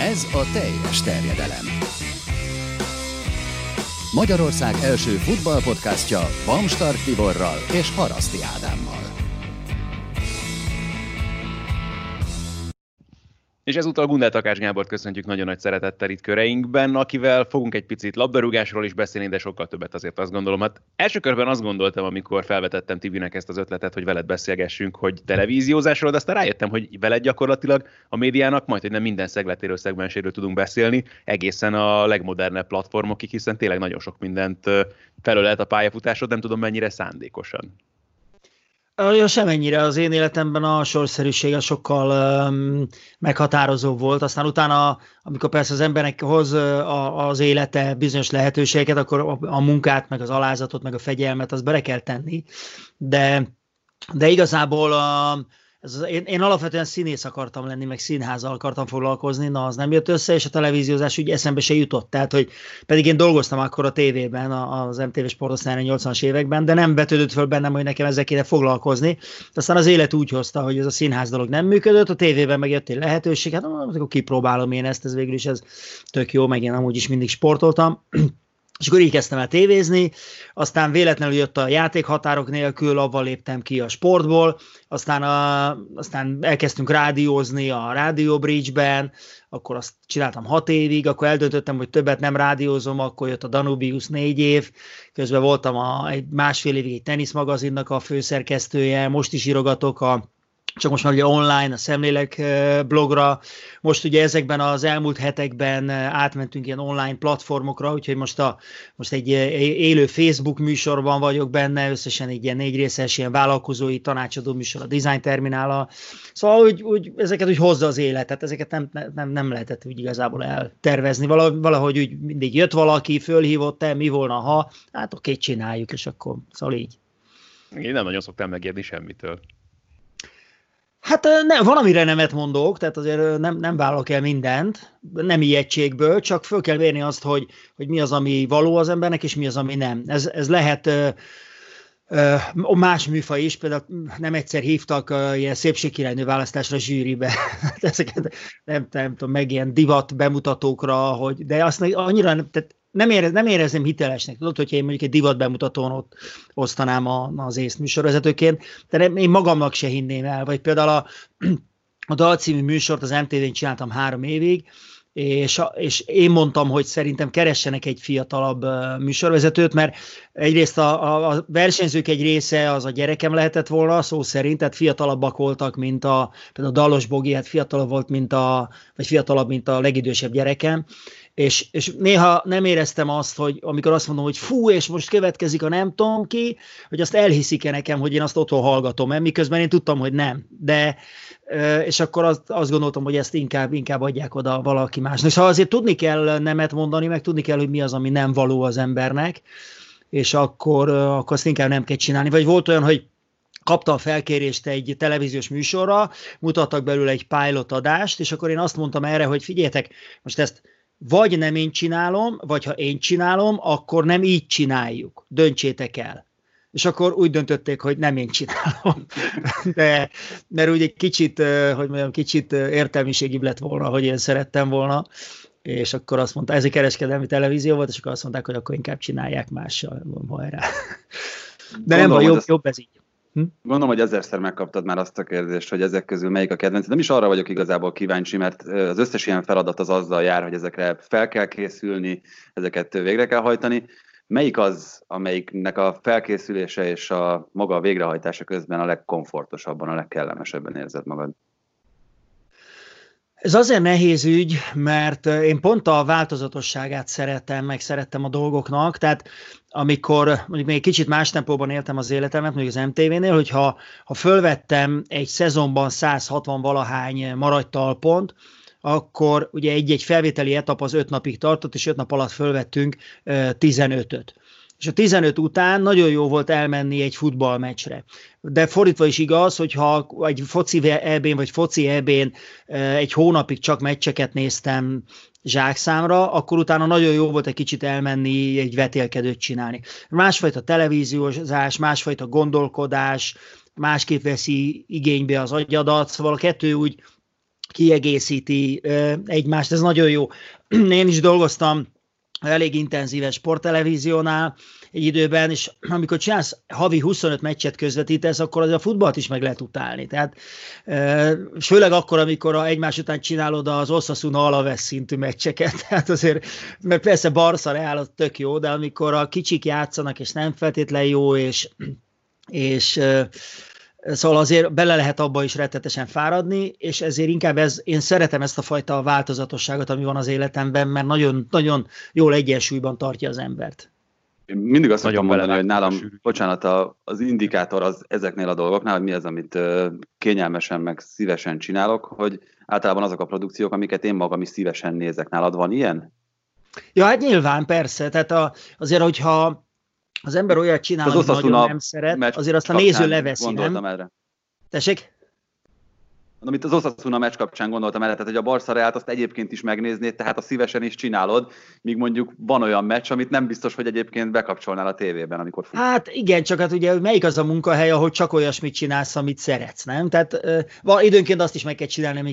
Ez a teljes terjedelem. Magyarország első futballpodcastja Bamstart Tiborral és Haraszti Ádámmal. És ezúttal Gundel Takács Gábort köszöntjük nagyon nagy szeretettel itt köreinkben, akivel fogunk egy picit labdarúgásról is beszélni, de sokkal többet azért azt gondolom. Hát első körben azt gondoltam, amikor felvetettem Tibinek ezt az ötletet, hogy veled beszélgessünk, hogy televíziózásról, de aztán rájöttem, hogy veled gyakorlatilag a médiának majdhogy nem minden szegletéről, szegmenséről tudunk beszélni, egészen a legmodernebb platformokig, hiszen tényleg nagyon sok mindent felölelt a pályafutásod, nem tudom mennyire szándékosan. Semennyire, az én életemben a sorszerűsége sokkal meghatározóbb volt. Aztán utána, amikor persze az embernek hoz az élete bizonyos lehetőségeket, akkor a munkát, meg az alázatot, meg a fegyelmet, azt bele kell tenni. De igazából én alapvetően színész akartam lenni, meg színházzal akartam foglalkozni, na az nem jött össze, és a televíziózás úgy eszembe se jutott. Tehát, hogy pedig én dolgoztam akkor a tévében, az MTV Sportosztályon 80-as években, de nem vetődött föl bennem, hogy nekem ezzel kéne foglalkozni. Aztán az élet úgy hozta, hogy ez a színház dolog nem működött, a tévében meg jött egy lehetőség, hát akkor kipróbálom én ezt, ez végül is ez tök jó, meg én amúgy is mindig sportoltam. És akkor így kezdtem el tévézni, aztán véletlenül jött a Játék határok nélkül, avval léptem ki a sportból, aztán elkezdtünk rádiózni a Radio Bridge-ben, akkor azt csináltam 6 évig, akkor eldöntöttem, hogy többet nem rádiózom, akkor jött a Danubius 4 év, közben voltam egy másfél évig egy teniszmagazinnak a főszerkesztője, most is írogatok csak most már ugye online, a Szemlélek blogra. Most ugye ezekben az elmúlt hetekben átmentünk ilyen online platformokra, úgyhogy most egy élő Facebook műsorban vagyok benne, összesen egy ilyen 4 részes ilyen vállalkozói tanácsadó műsor a Design Terminállal. Szóval úgy ezeket úgy hozza az életet, ezeket nem lehetett úgy igazából eltervezni. Valahogy úgy mindig jött valaki, fölhívott, mi volna, ha, hát oké, csináljuk, és akkor szóval így. Én nem nagyon szoktam megérni semmitől. Hát nem, van, amire nemet mondok, tehát azért nem vállalok el mindent, nem ijegységből, csak föl kell mérni azt, hogy mi az, ami való az embernek, és mi az, ami nem. Ez lehet más műfaj is, például nem egyszer hívtak ilyen szépségkirálynő választásra zsűribe, ezeket nem tudom, meg ilyen divat bemutatókra, de azt annyira tehát nem érezném hitelesnek. Tudod, hogyha én mondjuk egy divat bemutatón ott osztanám az észt műsorvezetőként, de én magamnak se hinném el. Vagy például a Dal című műsort az MTV-n csináltam 3 évig, és én mondtam, hogy szerintem keressenek egy fiatalabb műsorvezetőt, mert egyrészt a versenyzők egy része az a gyerekem lehetett volna, szó szerint, tehát fiatalabbak voltak, mint például a Dalos Bogi, hát fiatalabb volt, vagy fiatalabb, mint a legidősebb gyerekem, és néha nem éreztem azt, hogy amikor azt mondom, hogy fú, és most következik a nem tudom ki, hogy azt elhiszik-e nekem, hogy én azt otthon hallgatom, miközben én tudtam, hogy nem. És akkor azt gondoltam, hogy ezt inkább adják oda valaki másnak. Szóval azért tudni kell nemet mondani, meg tudni kell, hogy mi az, ami nem való az embernek, és akkor azt inkább nem kell csinálni. Vagy volt olyan, hogy kaptam felkérést egy televíziós műsorra, mutattak belőle egy pilot adást, és akkor én azt mondtam erre, hogy figyeljetek, most ezt vagy nem én csinálom, vagy ha én csinálom, akkor nem így csináljuk. Döntsétek el. És akkor úgy döntötték, hogy nem én csinálom. Mert úgy egy kicsit értelmiségibb lett volna, hogy én szerettem volna. És akkor azt mondta, ez egy kereskedelmi televízió volt, és akkor azt mondták, hogy akkor inkább csinálják mással. Hajrá. De gondolom, nem van, jobb ez így. Gondolom, hogy ezerszer megkaptad már azt a kérdést, hogy ezek közül melyik a kedvenc. Nem is arra vagyok igazából kíváncsi, mert az összes ilyen feladat az azzal jár, hogy ezekre fel kell készülni, ezeket végre kell hajtani. Melyik az, amelyiknek a felkészülése és a maga a végrehajtása közben a legkomfortosabban, a legkellemesebben érzed magad? Ez azért nehéz ügy, mert én pont a változatosságát szerettem a dolgoknak, tehát amikor mondjuk még egy kicsit más tempóban éltem az életemet, mondjuk az MTV-nél, hogyha fölvettem egy szezonban 160 valahány maradj talpont, akkor ugye egy felvételi etap az 5 napig tartott, és 5 nap alatt fölvettünk 15-öt. És a 15 után nagyon jó volt elmenni egy futballmeccsre. De fordítva is igaz, hogyha egy foci EB-n vagy foci EB-n egy hónapig csak meccseket néztem zsákszámra, akkor utána nagyon jó volt egy kicsit elmenni, egy vetélkedőt csinálni. Másfajta televíziózás, másfajta gondolkodás, másképp veszi igénybe az agyadat, szóval a kettő úgy kiegészíti egymást, ez nagyon jó. Én is dolgoztam elég intenzíven sporttelevíziónál egy időben, és amikor csinálsz havi 25 meccset közvetítesz, akkor az a futballt is meg lehet utálni. Tehát főleg akkor, amikor egymás után csinálod az Osasuna Alaves szintű meccseket, tehát azért, mert persze Barca Real az tök jó, de amikor a kicsik játszanak, és nem feltétlen jó, és szóval azért bele lehet abba is rettetesen fáradni, és ezért inkább én szeretem ezt a fajta változatosságot, ami van az életemben, mert nagyon, nagyon jól egyensúlyban tartja az embert. Én mindig azt szoktam mondani, hogy nálam, bocsánat, az indikátor az ezeknél a dolgoknál, hogy mi az, amit kényelmesen meg szívesen csinálok, hogy általában azok a produkciók, amiket én magam is szívesen nézek. Nálad van ilyen? Ja, hát nyilván, persze. Tehát azért, hogyha az ember olyat csinál, hogy nagyon nem szeret, azért azt a néző leveszi, nem? Erre. Tessék? Amit az Osasuna meccs kapcsán gondoltam erre, tehát hogy a Barca Realt azt egyébként is megnéznéd, tehát a szívesen is csinálod, míg mondjuk van olyan meccs, amit nem biztos, hogy egyébként bekapcsolnál a tévében, amikor fut. Hát igen, csak hát ugye melyik az a munkahely, ahol csak olyasmit csinálsz, amit szeretsz, nem? Tehát időnként azt is meg kell csinálni, ami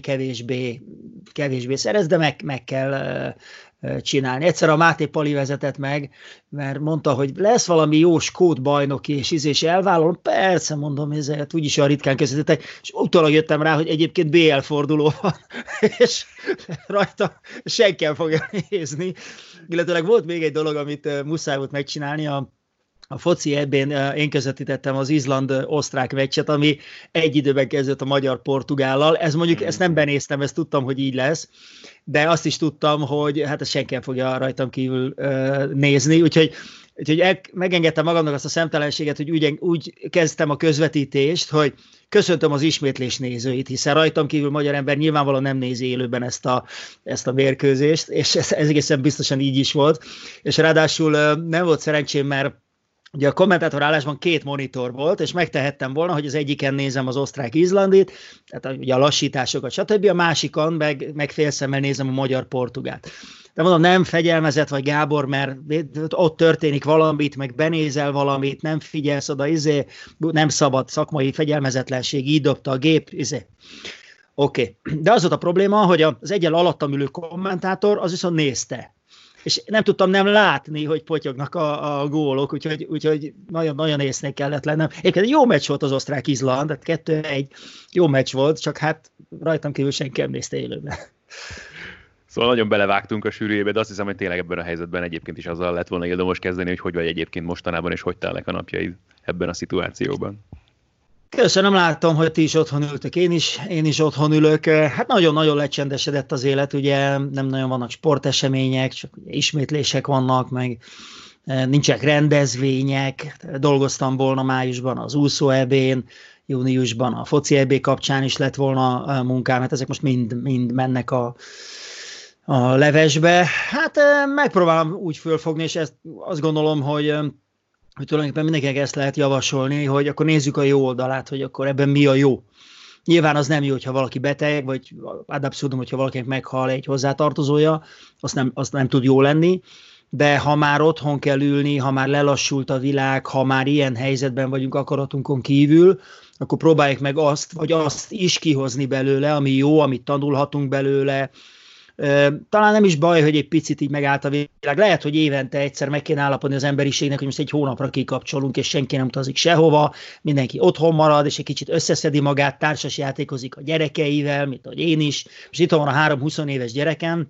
kevésbé szeretsz, de meg kell csinálni. Egyszer a Máté Pali vezetett meg, mert mondta, hogy lesz valami jó skót bajnoki, és elvállalom. Persze, mondom, ezért úgyis olyan ritkán közvetítek, és utólag jöttem rá, hogy egyébként BL forduló van, és rajta senki nem fogja nézni. Illetőleg volt még egy dolog, amit muszáj volt megcsinálni, a foci ebben én közvetítettem az Izland-osztrák meccset, ami egy időben kezdődött a magyar-portugállal. Ez mondjuk, ezt nem benéztem, ezt tudtam, hogy így lesz, de azt is tudtam, hogy hát ezt senki nem fogja rajtam kívül nézni, úgyhogy megengedtem magamnak azt a szemtelenséget, hogy úgy kezdtem a közvetítést, hogy köszöntöm az ismétlés nézőit, hiszen rajtam kívül magyar ember nyilvánvalóan nem nézi élőben ezt a mérkőzést, és ez egészen biztosan így is volt, és ráadásul nem volt szerencsém, mert ugye a kommentátorállásban 2 monitor volt, és megtehettem volna, hogy az egyiken nézem az osztrák-izlandit, tehát ugye a lassításokat, stb. A másikon meg félszemmel nézem a magyar-portugát. De mondom, nem fegyelmezett vagy Gábor, mert ott történik valamit, meg benézel valamit, nem figyelsz oda, nem szabad, szakmai fegyelmezetlenség, így dobta a gép, Oké. De az volt a probléma, hogy az egyen alattam ülő kommentátor, az viszont nézte. És nem tudtam nem látni, hogy potyognak a gólok, úgyhogy nagyon észnél kellett lennem. Egyébként jó meccs volt az osztrák-Izland, 2-1, jó meccs volt, csak hát rajtam kívül senki nem nézte élőben. Szóval nagyon belevágtunk a sűrűjébe, de azt hiszem, hogy tényleg ebben a helyzetben egyébként is azzal lett volna érdemes kezdeni, hogy vagy egyébként mostanában, és hogy telnek a napjaid ebben a szituációban. Köszönöm, látom, hogy ti is otthon ültök, én is otthon ülök. Hát nagyon-nagyon lecsendesedett az élet, ugye nem nagyon vannak sportesemények, csak ugye ismétlések vannak, meg nincsenek rendezvények. Dolgoztam volna májusban az úszó EB-n, júniusban a foci EB kapcsán is lett volna munkám, hát ezek most mind mennek a levesbe. Hát megpróbálom úgy fölfogni, és ezt azt gondolom, hogy tulajdonképpen mindenkinek ezt lehet javasolni, hogy akkor nézzük a jó oldalát, hogy akkor ebben mi a jó. Nyilván az nem jó, hogyha valaki beteg, vagy ad abszurdum, hogyha valakinek meghal egy hozzátartozója, azt nem tud jó lenni, de ha már otthon kell ülni, ha már lelassult a világ, ha már ilyen helyzetben vagyunk akaratunkon kívül, akkor próbáljuk meg azt is kihozni belőle, ami jó, amit tanulhatunk belőle. Talán nem is baj, hogy egy picit így megállt a világ. Lehet, hogy évente egyszer meg kéne állapodni az emberiségnek, hogy most egy hónapra kikapcsolunk, és senki nem utazik sehova, mindenki otthon marad, és egy kicsit összeszedi magát, társas játékozik a gyerekeivel, mint ahogy én is. Most itt van a 3 20 éves gyerekem,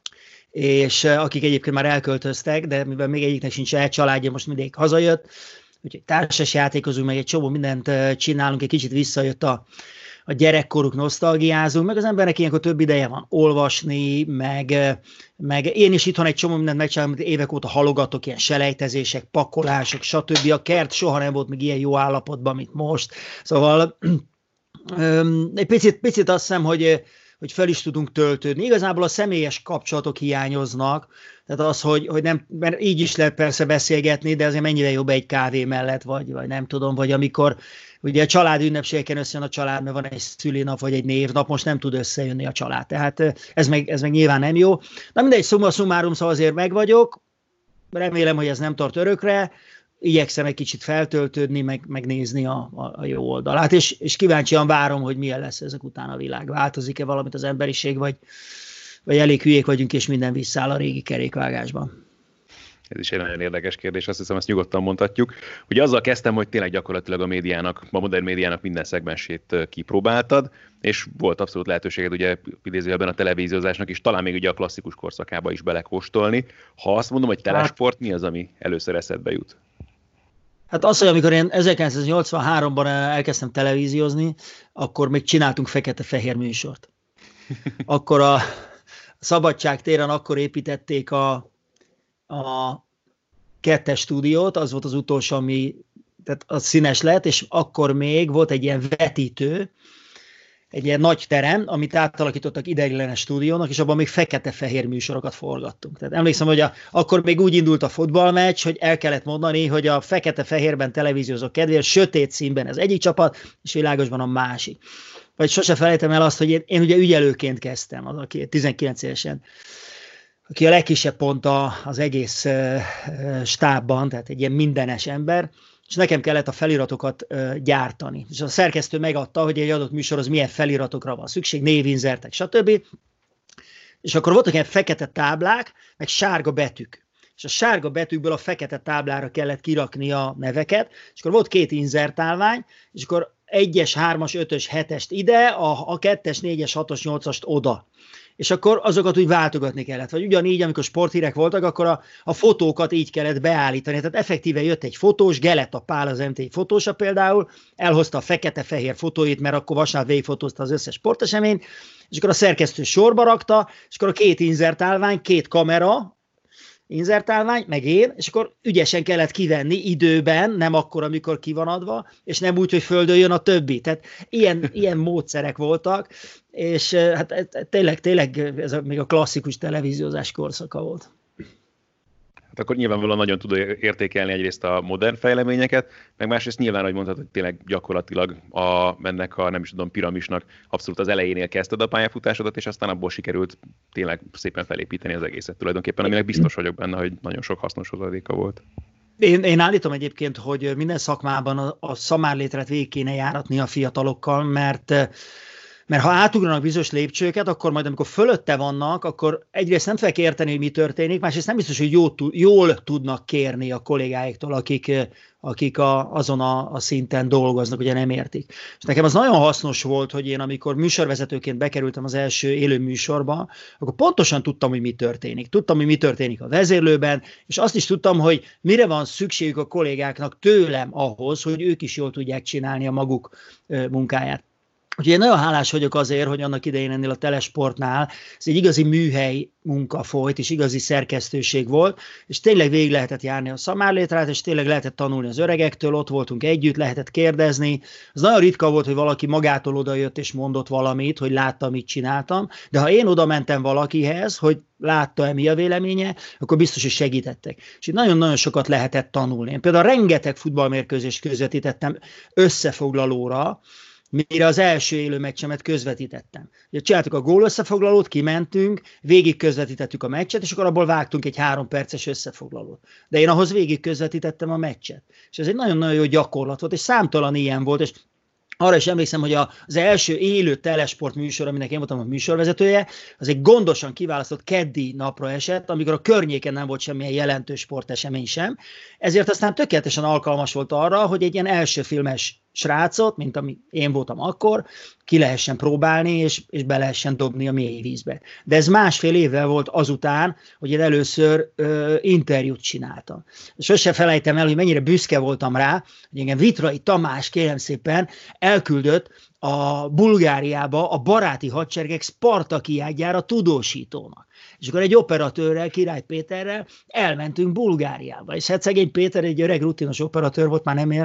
és akik egyébként már elköltöztek, de mivel még egyiknek sincs családja, most mindig hazajött, úgyhogy társas játékozunk, meg egy csomó mindent csinálunk, egy kicsit visszajött a gyerekkoruk, nosztalgiázunk, meg az embernek ilyenkor több ideje van olvasni, meg én is itthon egy csomó mindent megcsinálom, amit évek óta halogatok, ilyen selejtezések, pakolások, stb. A kert soha nem volt még ilyen jó állapotban, mint most. Szóval egy picit azt hiszem, hogy fel is tudunk töltődni. Igazából a személyes kapcsolatok hiányoznak, tehát az, hogy nem, mert így is lehet persze beszélgetni, de azért mennyire jobb egy kávé mellett, vagy nem tudom, vagy amikor ugye a család ünnepségeken összejön a család, mert van egy szülinap, vagy egy névnap, most nem tud összejönni a család. Tehát ez meg nyilván nem jó. Na mindegy, summa summarum, szóval azért meg vagyok, remélem, hogy ez nem tart örökre, igyekszem egy kicsit feltöltődni, megnézni a jó oldalát, és kíváncsian várom, hogy milyen lesz ezek után a világ. Változik-e valamit az emberiség, vagy elég hülyék vagyunk, és minden visszáll a régi kerékvágásban. Ez is egy nagyon érdekes kérdés, azt hiszem, ezt nyugodtan mondhatjuk. Ugye azzal kezdtem, hogy tényleg gyakorlatilag a modern médiának minden szegmensét kipróbáltad, és volt abszolút lehetőséged ugye idézőjelben a televíziózásnak is, talán még ugye a klasszikus korszakába is belekóstolni. Ha azt mondom, hogy telesport, mi az, ami először eszedbe jut? Hát az, hogy amikor én 1983-ban elkezdtem televíziózni, akkor még csináltunk fekete-fehér műsort. Akkor a Szabadság téren akkor építették a 2-es stúdiót, az volt az utolsó, ami tehát az színes lett, és akkor még volt egy ilyen vetítő, egy ilyen nagy terem, amit átalakítottak ideiglenes stúdiónak, és abban még fekete-fehér műsorokat forgattunk. Tehát emlékszem, hogy akkor még úgy indult a futballmeccs, hogy el kellett mondani, hogy a fekete-fehérben televíziózó kedvéért sötét színben az egyik csapat, és világosban a másik. Vagy sose felejtem el azt, hogy én ugye ügyelőként kezdtem, az, aki 19 évesen, aki a legkisebb pont az egész stábban, tehát egy ilyen mindenes ember, és nekem kellett a feliratokat gyártani. És a szerkesztő megadta, hogy egy adott műsorhoz milyen feliratokra van szükség, névinzertek, stb. És akkor voltak ilyen fekete táblák, meg sárga betűk. És a sárga betűkből a fekete táblára kellett kirakni a neveket, és akkor volt 2 inzertálvány, és akkor 1-es, 3-as, 5-ös, 7-est ide, a 2-es, 4-es, 6-os, 8-ast oda. És akkor azokat úgy váltogatni kellett. Vagy ugyanígy, amikor sporthírek voltak, akkor a fotókat így kellett beállítani. Tehát effektíve jött egy fotós, Geleta Pál az MTI fotósa például, elhozta a fekete-fehér fotóit, mert akkor vasárnap végigfotózta az összes sporteseményt, és akkor a szerkesztő sorba rakta, és akkor a 2 inzertálvány, 2 kamera, inzertálvány, meg én, és akkor ügyesen kellett kivenni időben, nem akkor, amikor ki van adva, és nem úgy, hogy földön jön a többi. Tehát ilyen módszerek voltak, és hát tényleg ez még a klasszikus televíziózás korszaka volt. Hát akkor nyilvánvalóan nagyon tud értékelni egyrészt a modern fejleményeket, meg másrészt nyilván, hogy mondhatod, hogy tényleg gyakorlatilag ennek a nem is tudom, piramisnak abszolút az elejénél kezdted a pályafutásodat, és aztán abból sikerült tényleg szépen felépíteni az egészet tulajdonképpen, aminek biztos vagyok benne, hogy nagyon sok hasznos hozadéka volt. Én állítom egyébként, hogy minden szakmában a szamárlétret végig kéne járatni a fiatalokkal, mert ha átugranak bizonyos lépcsőket, akkor majd amikor fölötte vannak, akkor egyrészt nem fogják érteni, hogy mi történik, másrészt nem biztos, hogy jól tudnak kérni a kollégáiktól, akik azon a szinten dolgoznak, ugye nem értik. És nekem az nagyon hasznos volt, hogy én amikor műsorvezetőként bekerültem az első élő műsorba, akkor pontosan tudtam, hogy mi történik. Tudtam, hogy mi történik a vezérlőben, és azt is tudtam, hogy mire van szükségük a kollégáknak tőlem ahhoz, hogy ők is jól tudják csinálni a maguk munkáját. Úgyhogy én nagyon hálás vagyok azért, hogy annak idején ennél a Telesportnál ez egy igazi műhely munka folyt, és igazi szerkesztőség volt, és tényleg végig lehetett járni a szamárlétrát, és tényleg lehetett tanulni az öregektől, ott voltunk együtt, lehetett kérdezni. Az nagyon ritka volt, hogy valaki magától odajött és mondott valamit, hogy látta, mit csináltam, de ha én oda mentem valakihez, hogy látta-e, mi a véleménye, akkor biztos, hogy segítettek. És itt nagyon-nagyon sokat lehetett tanulni. Én például rengeteg futballmérkőzést közvetítettem összefoglalóra, mire az első élő meccsemet közvetítettem. Ugye csináltuk a gól összefoglalót, kimentünk, végig közvetítettük a meccset, és akkor abból vágtunk egy 3 perces összefoglalót. De én ahhoz végig közvetítettem a meccset. És ez egy nagyon-nagyon jó gyakorlat volt, és számtalan ilyen volt, és arra is emlékszem, hogy az első élő telesport műsor, aminek én voltam a műsorvezetője, az egy gondosan kiválasztott keddi napra esett, amikor a környéken nem volt semmilyen jelentős sportesemény sem. Ezért aztán tökéletesen alkalmas volt arra, hogy egy ilyen első filmes srácot, mint ami én voltam akkor, ki lehessen próbálni, és be lehessen dobni a mély vízbe. De ez 1,5 évvel volt azután, hogy én először interjút csináltam. Sose felejtem el, hogy mennyire büszke voltam rá, hogy engem Vitrai Tamás, kérem szépen, elküldött a Bulgáriába a baráti hadseregek Spartakiádjára tudósítónak. És akkor egy operatőrrel, Király Péterrel elmentünk Bulgáriába. És hát szegény Péter egy öreg rutinos operatőr volt, már nem él.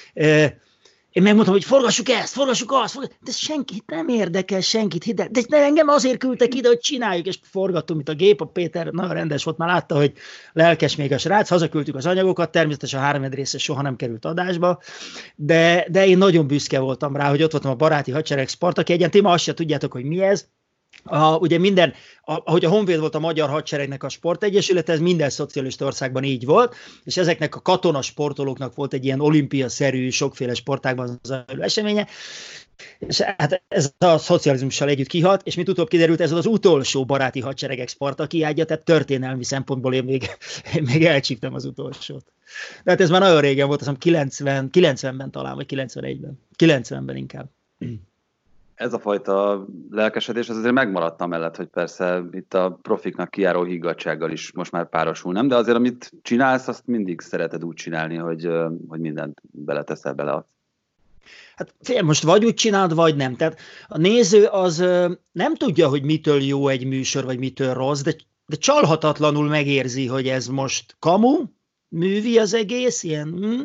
Én megmondtam, hogy forgassuk ezt, forgassuk azt, de senkit nem érdekel, senkit, de engem azért küldtek ide, hogy csináljuk, és forgattunk, mint a gép, a Péter nagyon rendes volt, már látta, hogy lelkes még a srác, hazaküldtük az anyagokat, természetesen a 3 része soha nem került adásba, de én nagyon büszke voltam rá, hogy ott voltam a baráti hadsereg Spartakiádján, ti ma azt se tudjátok, hogy mi ez, ugye ahogy a Honvéd volt a Magyar Hadseregnek a sportegyesület, ez minden szocialista országban így volt, és ezeknek a katonasportolóknak volt egy ilyen olimpiaszerű, sokféle sportágban zajló eseménye, és hát ez a szocializmussal együtt kihalt, és mint utóbb kiderült, ez az utolsó baráti hadseregek Spartakiádja, tehát történelmi szempontból én még elcsíptem az utolsót. De hát ez már nagyon régen volt, azt hiszem 90-ben talán, vagy 91-ben. 90-ben inkább. Ez a fajta lelkesedés az azért megmaradt amellett, hogy persze itt a profiknak kijáró higgadtsággal is most már párosul, nem? De azért, amit csinálsz, azt mindig szereted úgy csinálni, hogy mindent beleteszel bele. Hát fél, most vagy úgy csinálod, vagy nem. Tehát a néző az nem tudja, hogy mitől jó egy műsor, vagy mitől rossz, de csalhatatlanul megérzi, hogy ez most kamu, művi az egész, ilyen...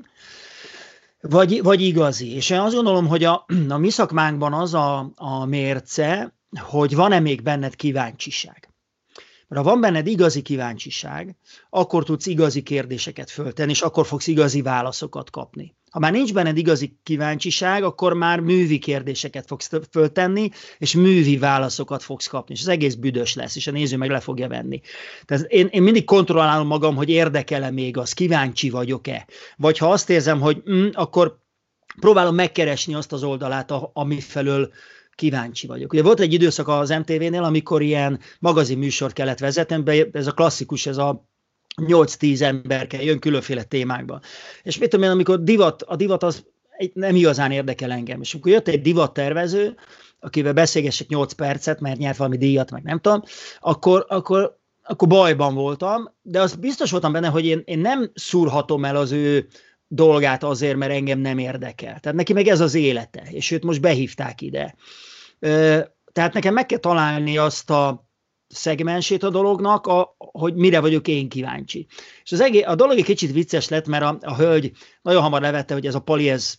Vagy igazi. És én azt gondolom, hogy a mi szakmánkban az a mérce, hogy van-e még benned kíváncsiság. Mert ha van benned igazi kíváncsiság, akkor tudsz igazi kérdéseket föltenni, és akkor fogsz igazi válaszokat kapni. Ha már nincs benned igazi kíváncsiság, akkor már művi kérdéseket fogsz föltenni, és művi válaszokat fogsz kapni, és az egész büdös lesz, és a néző meg le fogja venni. Tehát én mindig kontrollálom magam, hogy érdekel-e még az, kíváncsi vagyok-e. Vagy ha azt érzem, hogy akkor próbálom megkeresni azt az oldalát, ami felől kíváncsi vagyok. Ugye volt egy időszak az MTV-nél, amikor ilyen magazinműsort kellett vezetni, ez a klasszikus, ez a 8-10 emberke jön különféle témákban. És mit tudom én, amikor a divat az nem igazán érdekel engem. És amikor jött egy divattervező, akivel beszélgessek 8 percet, mert nyert valami díjat, meg nem tudom, akkor bajban voltam, de az biztos voltam benne, hogy én nem szúrhatom el az ő dolgát azért, mert engem nem érdekel. Tehát neki meg ez az élete, és őt most behívták ide. Tehát nekem meg kell találni azt a szegmensét a dolognak, hogy mire vagyok én kíváncsi. És a dolog egy kicsit vicces lett, mert a hölgy nagyon hamar levette, hogy ez a Pali, ez...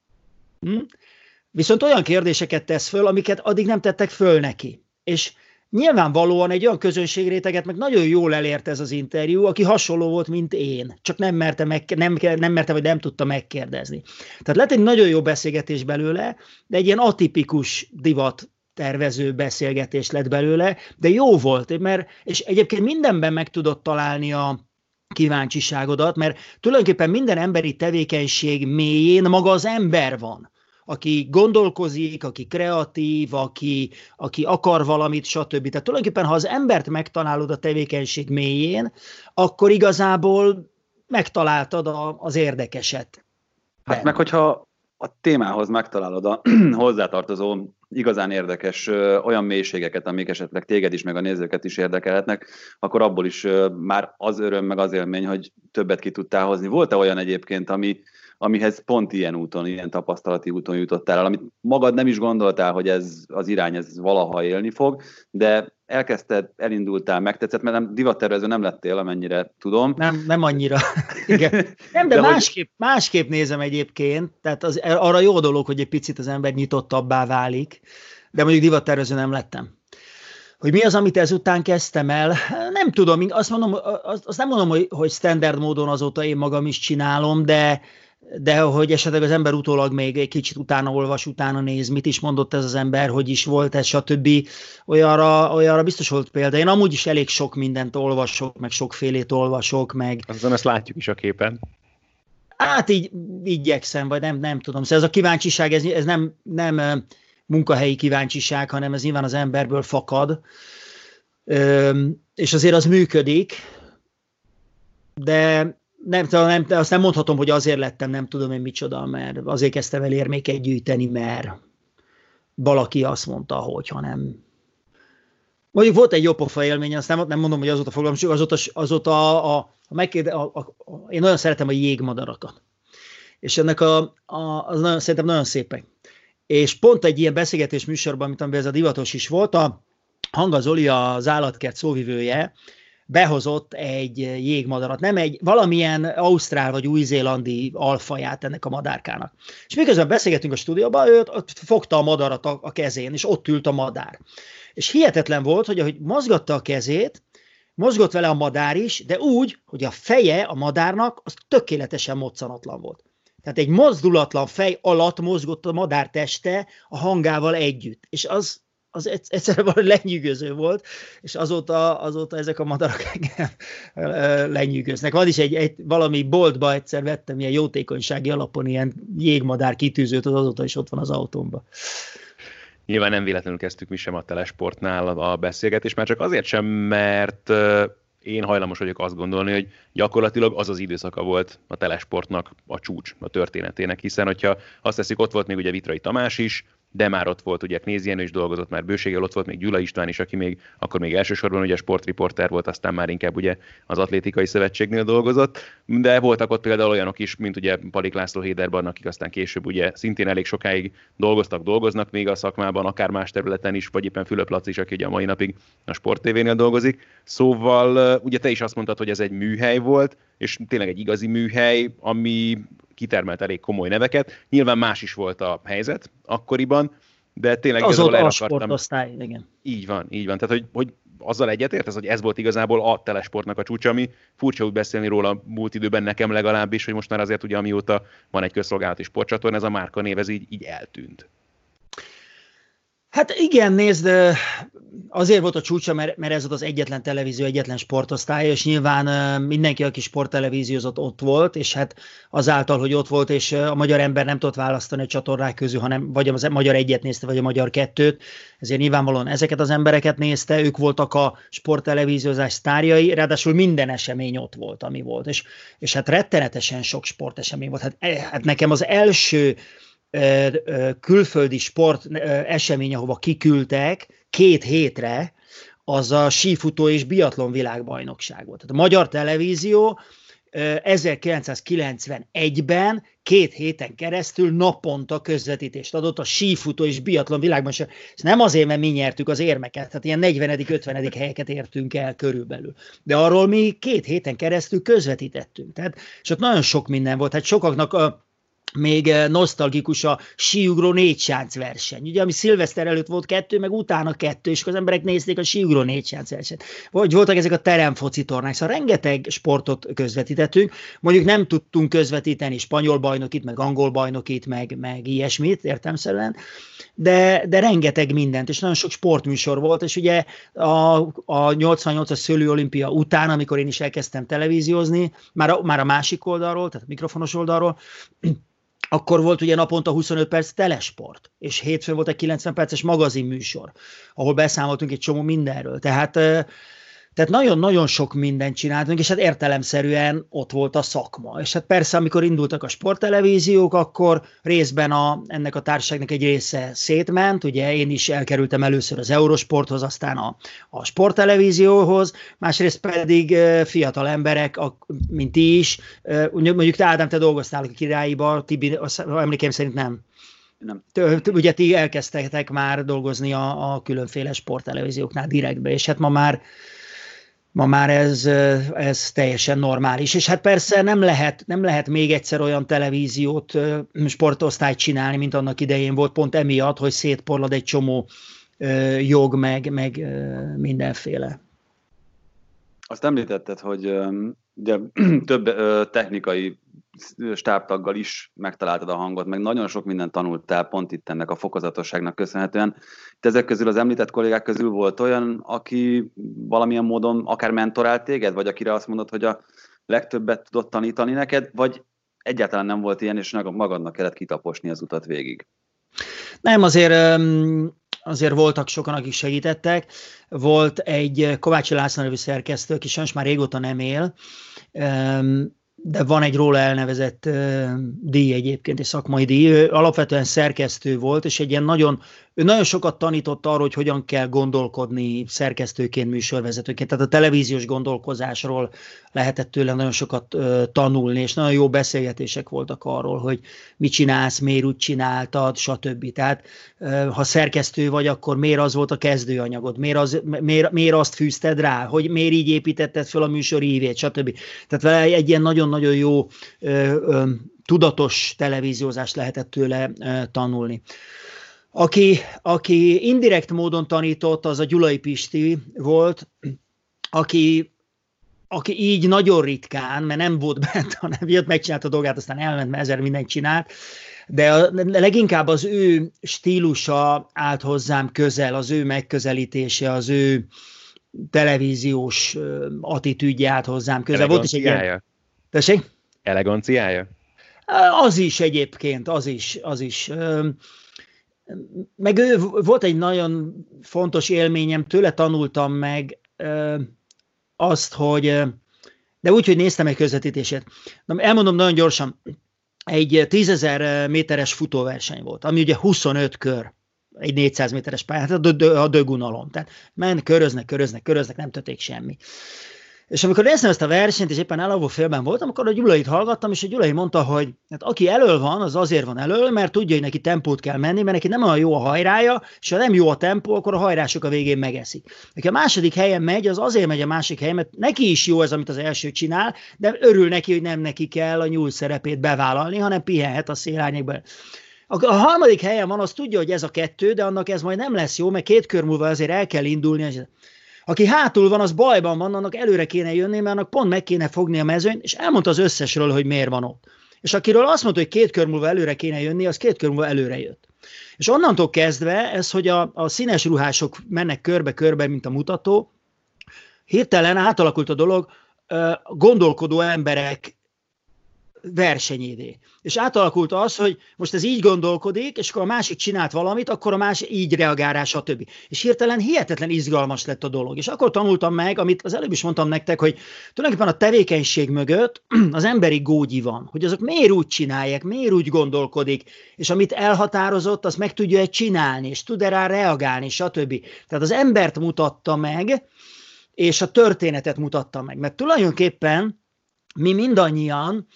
Viszont olyan kérdéseket tesz föl, amiket addig nem tettek föl neki. És nyilvánvalóan egy olyan közönségréteget meg nagyon jól elért ez az interjú, aki hasonló volt, mint én, csak nem merte, vagy nem tudta megkérdezni. Tehát lett egy nagyon jó beszélgetés belőle, de egy ilyen atipikus divat tervező beszélgetés lett belőle, de jó volt, és egyébként mindenben meg tudott találni a kíváncsiságodat, mert tulajdonképpen minden emberi tevékenység mélyén maga az ember van, aki gondolkozik, aki kreatív, aki akar valamit, stb. Tehát tulajdonképpen, ha az embert megtalálod a tevékenység mélyén, akkor igazából megtaláltad az érdekeset. Hát meg, hogyha a témához megtalálod a hozzátartozó igazán érdekes olyan mélységeket, amik esetleg téged is, meg a nézőket is érdekelhetnek, akkor abból is már az öröm, meg az élmény, hogy többet ki tudtál hozni. Volt-e olyan egyébként, amihez pont ilyen úton, ilyen tapasztalati úton jutottál el, amit magad nem is gondoltál, hogy ez az irány, ez valaha élni fog, de elkezdted, elindultál, megtetszett, mert divattervező nem lettél, amennyire tudom. Nem annyira. Igen. Nem, de másképp nézem egyébként, tehát arra jó dolog, hogy egy picit az ember nyitottabbá válik, de mondjuk divattervező nem lettem. Hogy mi az, amit ezután kezdtem el, nem tudom, azt nem mondom, hogy standard módon azóta én magam is csinálom, de hogy esetleg az ember utólag még egy kicsit utána olvas, utána néz, mit is mondott ez az ember, hogy is volt ez, stb. Olyanra biztos volt példa. Én amúgy is elég sok mindent olvasok, meg sokfélét olvasok, meg... Azon ezt látjuk is a képen. Hát így igyekszem, vagy nem tudom. Szóval ez a kíváncsiság, ez nem munkahelyi kíváncsiság, hanem ez nyilván az emberből fakad, és azért az működik, de azt nem mondhatom, hogy azért lettem, nem tudom én micsoda, mert azért kezdtem el érméket gyűjteni, mert valaki azt mondta, hogy hanem. Mondjuk volt egy jópofa élmény, azt nem mondom, hogy azóta foglalkozom, azóta én nagyon szeretem a jégmadarakat. És ennek szerintem nagyon szépek. És pont egy ilyen beszélgetés műsorban, amiben ez a divatos is volt, a Hanga Zoli, az állatkert szóvivője, behozott egy jégmadarat, valamilyen ausztrál vagy új-zélandi alfaját ennek a madárkának. És miközben beszélgetünk a stúdióban, ő fogta a madarat a kezén, és ott ült a madár. És hihetetlen volt, hogy ahogy mozgatta a kezét, mozgott vele a madár is, de úgy, hogy a feje a madárnak az tökéletesen moccanatlan volt. Tehát egy mozdulatlan fej alatt mozgott a madár teste a hangával együtt. És az egyszerűen valami lenyűgöző volt, és azóta ezek a madarak engem lenyűgöznek. Van is valami boltba egyszer vettem ilyen jótékonysági alapon ilyen jégmadár kitűzőt, az azóta is ott van az autómban. Nyilván nem véletlenül kezdtük mi sem a Telesportnál a beszélgetést, már csak azért sem, mert én hajlamos vagyok azt gondolni, hogy gyakorlatilag az időszaka volt a Telesportnak a csúcs a történetének, hiszen hogyha azt teszik, ott volt még ugye Vitrai Tamás is, de már ott volt ugye Knézi Jenő is dolgozott már bőséggel, ott volt még Gyula István is, aki akkor még elsősorban ugye sportriporter volt, aztán már inkább ugye az Atlétikai Szövetségnél dolgozott, de voltak ott például olyanok is, mint ugye Palik László, Héder Barna, akik aztán később ugye szintén elég sokáig dolgoznak még a szakmában, akár más területen is, vagy éppen Fülöp Laci is, aki ugye a mai napig a Sport TV-nél dolgozik. Szóval ugye te is azt mondtad, hogy ez egy műhely volt, és tényleg egy igazi műhely, ami kitermelt elég komoly neveket. Nyilván más is volt a helyzet akkoriban, de tényleg azóta a sportosztály, igen. Így van. Tehát, hogy azzal egyetértesz, hogy ez volt igazából a Telesportnak a csúcsa, ami furcsa úgy beszélni róla múlt időben nekem legalábbis, hogy most már azért ugye amióta van egy közszolgálati sportcsatorna, ez a márkanév ez így eltűnt. Hát igen, nézd, azért volt a csúcsa, mert ez volt az egyetlen televízió, egyetlen sportosztály, és nyilván mindenki, aki sporttelevíziózott, ott volt, és hát azáltal, hogy ott volt, és a magyar ember nem tudott választani a csatornák közül, hanem vagy a magyar egyet nézte, vagy a magyar kettőt, ezért nyilvánvalóan ezeket az embereket nézte, ők voltak a sporttelevíziózás sztárjai, ráadásul minden esemény ott volt, ami volt, és hát rettenetesen sok sportesemény volt. Hát nekem az első külföldi sport esemény, ahova kiküldtek 2 hétre, az a sífutó és biatlon világbajnokság volt. Tehát a Magyar Televízió 1991-ben 2 héten keresztül naponta közvetítést adott a sífutó és biatlon világbajnokság. Ez nem azért, mert mi nyertük az érmeket, tehát ilyen 40.-50. helyeket értünk el körülbelül. De arról mi 2 héten keresztül közvetítettünk. Tehát, és ott nagyon sok minden volt. Hát sokaknak még nosztalgikus a síugró 4 sánc verseny, ugye, ami szilveszter előtt volt 2, meg utána 2, és az emberek nézték a síugró 4 sánc versenyt. Vagy voltak ezek a teremfoci tornák, szóval rengeteg sportot közvetítettünk, mondjuk nem tudtunk közvetíteni spanyol bajnokit, meg angol bajnokit, meg ilyesmit értelemszerűen, de rengeteg mindent, és nagyon sok sportműsor volt, és ugye a 88-as szőlő olimpia után, amikor én is elkezdtem televíziózni, már a másik oldalról, tehát a mikrofonos oldalról, akkor volt ugye naponta 25 perc telesport, és hétfőn volt egy 90 perces magazinműsor, ahol beszámoltunk egy csomó mindenről. Tehát nagyon-nagyon sok mindent csináltunk, és hát értelemszerűen ott volt a szakma. És hát persze, amikor indultak a sporttelevíziók, akkor részben ennek a társaságnak egy része szétment, ugye én is elkerültem először az Eurosporthoz, aztán a sporttelevízióhoz, másrészt pedig fiatal emberek, mint ti is, mondjuk te Ádám, te dolgoztál a Királyiba, Tibi, emlékeim szerint nem. Ugye ti elkezdtetek már dolgozni a különféle sporttelevízióknál direktbe, és hát ma már ez teljesen normális. És hát persze nem lehet még egyszer olyan televíziót, sportosztályt csinálni, mint annak idején volt, pont emiatt, hogy szétporlad egy csomó jog, meg mindenféle. Azt említetted, hogy ugye, több technikai stábtaggal is megtaláltad a hangot, meg nagyon sok mindent tanultál pont itt ennek a fokozatosságnak köszönhetően. Itt ezek közül, az említett kollégák közül volt olyan, aki valamilyen módon akár mentorált téged, vagy akire azt mondod, hogy a legtöbbet tudott tanítani neked, vagy egyáltalán nem volt ilyen, és magadnak kellett kitaposni az utat végig? Nem, azért voltak sokan, akik segítettek. Volt egy Kovácsi László nevű szerkesztő, aki sajnos már régóta nem él, de van egy róla elnevezett díj egyébként, egy szakmai díj. Ő alapvetően szerkesztő volt, és ő nagyon sokat tanított arról, hogy hogyan kell gondolkodni szerkesztőként, műsorvezetőként. Tehát a televíziós gondolkozásról lehetett tőle nagyon sokat tanulni, és nagyon jó beszélgetések voltak arról, hogy mit csinálsz, miért úgy csináltad, stb. Tehát ha szerkesztő vagy, akkor miért az volt a kezdőanyagod, miért azt fűzted rá, hogy miért így építetted fel a műsor ívét, stb. Tehát egy ilyen nagyon-nagyon jó tudatos televíziózást lehetett tőle tanulni. Aki indirekt módon tanított, az a Gyulai Pisti volt, aki így nagyon ritkán, mert nem volt bent, hanem jött, megcsinálta a dolgát, aztán elment, mert ezer mindent csinált, de leginkább az ő stílusa állt hozzám közel, az ő megközelítése, az ő televíziós attitűdje állt hozzám közel. Volt is egy ilyen... Tessék? Eleganciája? Az is egyébként, az is. Meg ő volt egy nagyon fontos élményem, tőle tanultam meg azt, hogy, de úgy, hogy néztem egy közvetítését. Elmondom nagyon gyorsan, egy 10.000 méteres futóverseny volt, ami ugye 25 kör, egy 400 méteres pályán, a dögunalom. Tehát köröznek, nem történik semmi. És amikor néztem ezt a versenyt, és éppen elalvó félben voltam, akkor a Gyulait hallgattam, és a Gyulai mondta, hogy hát aki elöl van, az azért van elöl, mert tudja, hogy neki tempót kell menni, mert neki nem olyan jó a hajrája, és ha nem jó a tempó, akkor a hajrások a végén megeszik. Neki a második helyen megy, az azért megy a másik helyen, mert neki is jó ez, amit az első csinál, de örül neki, hogy nem neki kell a nyúl szerepét bevállalni, hanem pihenhet a szélárnyékban. A harmadik helyen van, az tudja, hogy ez a 2, de annak ez majd nem lesz jó, mert 2 kör múlva azért el kell indulni. Aki hátul van, az bajban van, annak előre kéne jönni, mert annak pont meg kéne fogni a mezőnyt, és elmondta az összesről, hogy miért van ott. És akiről azt mondta, hogy 2 kör múlva előre kéne jönni, az 2 kör múlva előre jött. És onnantól kezdve ez, hogy a színes ruhások mennek körbe-körbe, mint a mutató, hirtelen átalakult a dolog gondolkodó emberek versenyévé. És átalakult az, hogy most ez így gondolkodik, és akkor a másik csinált valamit, akkor a másik így reagál rá, stb. És hirtelen hihetetlen izgalmas lett a dolog. És akkor tanultam meg, amit az előbb is mondtam nektek, hogy tulajdonképpen a tevékenység mögött az emberi gógyi van, hogy azok miért úgy csinálják, miért úgy gondolkodik, és amit elhatározott, azt meg tudja csinálni, és tud rá reagálni, stb. Tehát az embert mutatta meg, és a történetet mutatta meg. Mert tulajdonképpen mi mindannyian,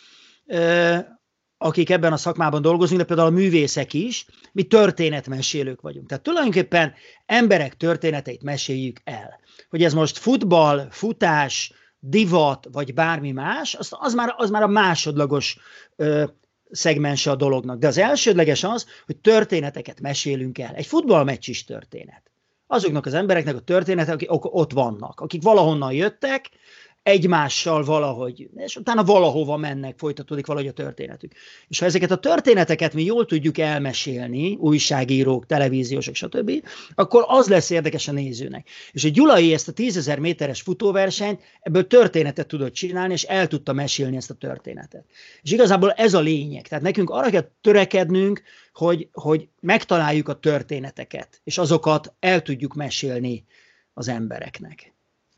akik ebben a szakmában dolgozunk, de például a művészek is, mi történetmesélők vagyunk. Tehát tulajdonképpen emberek történeteit meséljük el. Hogy ez most futball, futás, divat, vagy bármi más, az már a másodlagos szegmense a dolognak. De az elsődleges az, hogy történeteket mesélünk el. Egy futballmeccs is történet. Azoknak az embereknek a története, akik ott vannak, akik valahonnan jöttek, egymással valahogy, és utána valahova mennek, folytatódik valahogy a történetük. És ha ezeket a történeteket mi jól tudjuk elmesélni, újságírók, televíziósok, stb., akkor az lesz érdekes a nézőnek. És a Gyulai ezt a 10.000 méteres futóversenyt, ebből történetet tudott csinálni, és el tudta mesélni ezt a történetet. És igazából ez a lényeg. Tehát nekünk arra kell törekednünk, hogy megtaláljuk a történeteket, és azokat el tudjuk mesélni az embereknek.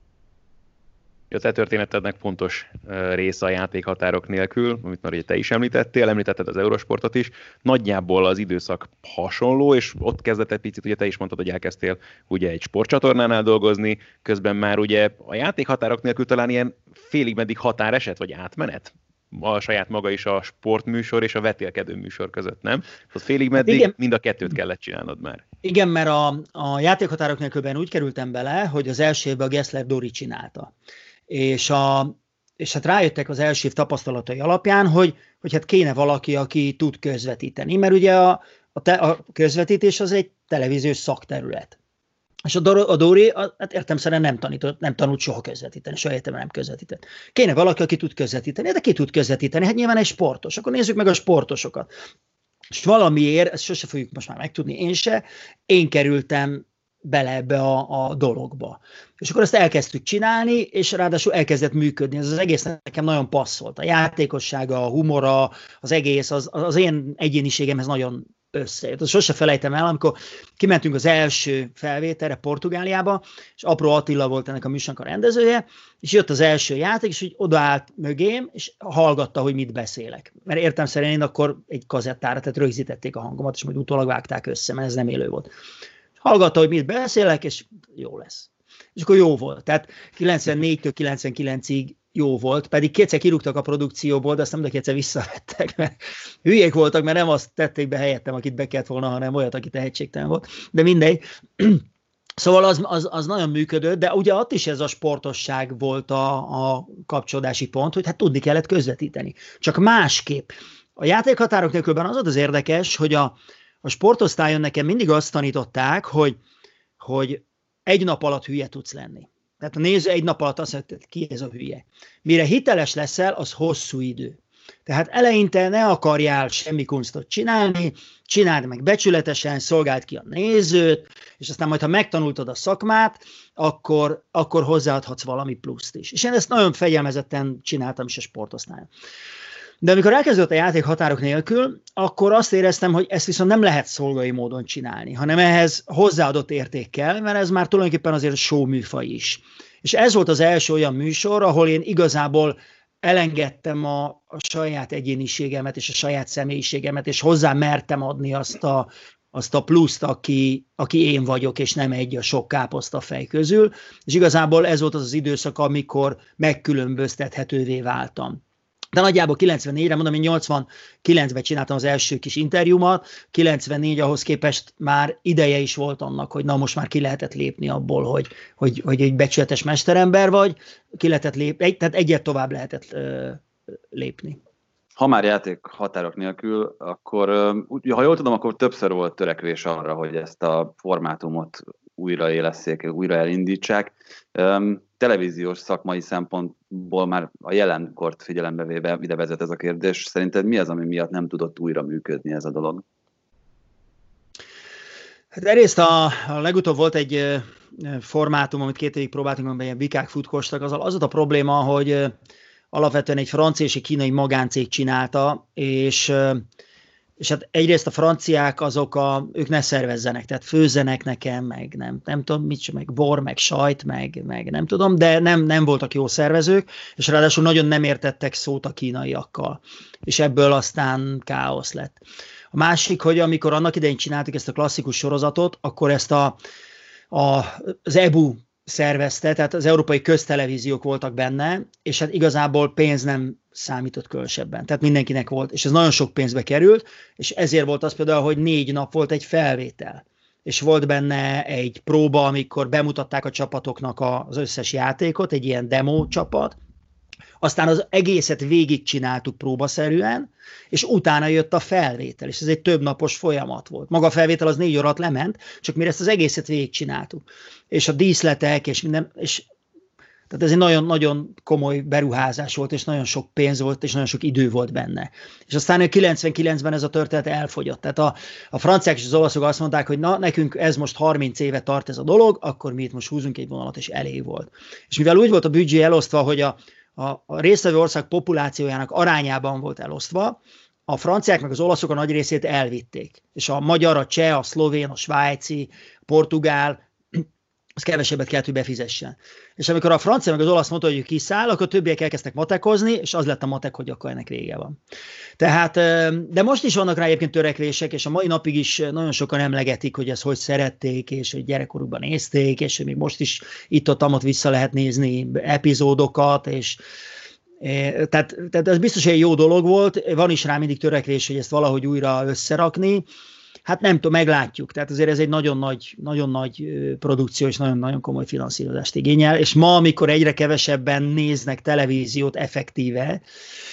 A te történetednek fontos része a játékhatárok nélkül, amit már ugye te is említetted az Eurosportot is. Nagyjából az időszak hasonló, és ott kezdett egy picit, ugye te is mondtad, hogy elkezdtél ugye egy sportcsatornánál dolgozni, közben már ugye a játékhatárok nélkül talán ilyen félig meddig határeset, vagy átmenet? A saját maga is a sportműsor és a vetélkedő műsor között, nem? Tehát félig meddig igen, mind a kettőt kellett csinálnod már. Igen, mert a játékhatárok nélkülben úgy kerültem bele, hogy az első évben a Gessler Dori csinálta. És hát rájöttek az első év tapasztalatai alapján, hogy hát kéne valaki, aki tud közvetíteni, mert ugye a közvetítés az egy televíziós szakterület. És a Dori, hát értelemszerűen nem tanult soha közvetíteni, soha értelemben nem közvetített. Kéne valaki, aki tud közvetíteni, de ki tud közvetíteni? Hát nyilván egy sportos. Akkor nézzük meg a sportosokat. És valamiért, ezt sose fogjuk most már megtudni, én kerültem bele ebbe a dologba. És akkor ezt elkezdtük csinálni, és ráadásul elkezdett működni. Ez az egész nekem nagyon passzolt. A játékossága, a humora, az egész, az én egyéniségemhez nagyon összejött. Azt sose felejtem el, amikor kimentünk az első felvételre Portugáliába, és Apró Attila volt ennek a műsornak a rendezője, és jött az első játék, és úgy odaállt mögém, és hallgatta, hogy mit beszélek. Mert értelemszerűen én akkor egy kazettára, tehát rögzítették a hangomat, és majd utólag vágták össze, mert ez nem élő volt. Hallgatta, hogy mit beszélek, és jó lesz. És akkor jó volt. Tehát 94-től 99-ig jó volt, pedig kétszer kirúgtak a produkcióból, de azt nem, de kétszer visszavettek, mert hülyék voltak, mert nem azt tették be helyettem, akit be kellett volna, hanem olyat, aki tehetségtelen volt. De mindegy. Szóval az nagyon működött, de ugye ott is ez a sportosság volt a kapcsolódási pont, hogy hát tudni kellett közvetíteni. Csak másképp. A játékhatárok nélkülben az volt az érdekes, hogy a sportosztályon nekem mindig azt tanították, hogy egy nap alatt hülye tudsz lenni. Tehát a néző egy nap alatt azt mondja, ki ez a hülye. Mire hiteles leszel, az hosszú idő. Tehát eleinte ne akarjál semmi kunstot csinálni, csináld meg becsületesen, szolgáld ki a nézőt, és aztán majd, ha megtanultad a szakmát, akkor hozzáadhatsz valami pluszt is. És én ezt nagyon fegyelmezetten csináltam is a sportosztályon. De amikor elkezdődött a játék határok nélkül, akkor azt éreztem, hogy ezt viszont nem lehet szolgai módon csinálni, hanem ehhez hozzáadott érték kell, mert ez már tulajdonképpen azért show műfaj is. És ez volt az első olyan műsor, ahol én igazából elengedtem a saját egyéniségemet és a saját személyiségemet, és hozzá mertem adni azt a pluszt, aki én vagyok, és nem egy a sok káposztafej közül. És igazából ez volt az időszak, amikor megkülönböztethetővé váltam. De nagyjából 94-re, mondom, én 89-ben csináltam az első kis interjúmat, 94 ahhoz képest már ideje is volt annak, hogy na most már ki lehetett lépni abból, hogy egy becsületes mesterember vagy, ki lehetett lépni, tehát egyet tovább lehetett lépni. Ha már játék határok nélkül, akkor, ha jól tudom, akkor többször volt törekvés arra, hogy ezt a formátumot újraélesszék, újra elindítsák. Televíziós szakmai szempontból már a jelenkort figyelembe véve ide vezet ez a kérdés. Szerinted mi az, ami miatt nem tudott újra működni ez a dolog? Hát egyrészt a legutóbb volt egy formátum, amit 2 évig próbáltunk, amiben ilyen bikák futkostak, az volt a probléma, hogy alapvetően egy francia és egy kínai magáncég csinálta, és hát egyrészt a franciák ők ne szervezzenek, tehát főzzenek nekem, meg nem tudom mit, meg bor, meg sajt, meg nem tudom, de nem voltak jó szervezők, és ráadásul nagyon nem értettek szót a kínaiakkal, és ebből aztán káosz lett. A másik, hogy amikor annak idején csináltuk ezt a klasszikus sorozatot, akkor ezt az EBU szervezte, tehát az európai köztelevíziók voltak benne, és hát igazából pénz nem számított különösebben. Tehát mindenkinek volt, és ez nagyon sok pénzbe került, és ezért volt az például, hogy 4 nap volt egy felvétel. És volt benne egy próba, amikor bemutatták a csapatoknak az összes játékot, egy ilyen demo csapat, aztán az egészet végigcsináltuk próbaszerűen, és utána jött a felvétel, és ez egy több napos folyamat volt. Maga a felvétel az 4 órát lement, csak mire ezt az egészet végigcsináltuk. És a díszletek, és minden, tehát ez egy nagyon-nagyon komoly beruházás volt, és nagyon sok pénz volt, és nagyon sok idő volt benne. És aztán 99-ben ez a történet elfogyott. Tehát a franciák és az olaszok azt mondták, hogy na, nekünk ez most 30 éve tart ez a dolog, akkor mi itt most húzunk egy vonalat, és elég volt. És mivel úgy volt a büdzsé elosztva, hogy a résztvevő ország populációjának arányában volt elosztva, a franciák meg az olaszok a nagy részét elvitték. És a magyar, a cseh, a szlovén, a svájci, a portugál, az kevesebbet kellett, hogy befizessen. És amikor a francia meg az olasz mondta, hogy kiszáll, akkor többiek elkezdtek matekozni, és az lett a matek, hogy akkor ennek vége van. Tehát, de most is vannak rá egyébként törekvések, és a mai napig is nagyon sokan emlegetik, hogy ezt hogy szerették, és hogy gyerekkorukban nézték, és még most is itt-ott vissza lehet nézni epizódokat, és tehát ez biztos egy jó dolog volt, van is rá mindig törekvés, hogy ezt valahogy újra összerakni. Hát nem tudom, meglátjuk. Tehát azért ez egy nagyon nagy produkció, és nagyon-nagyon komoly finanszírozást igényel. És ma, amikor egyre kevesebben néznek televíziót effektíve,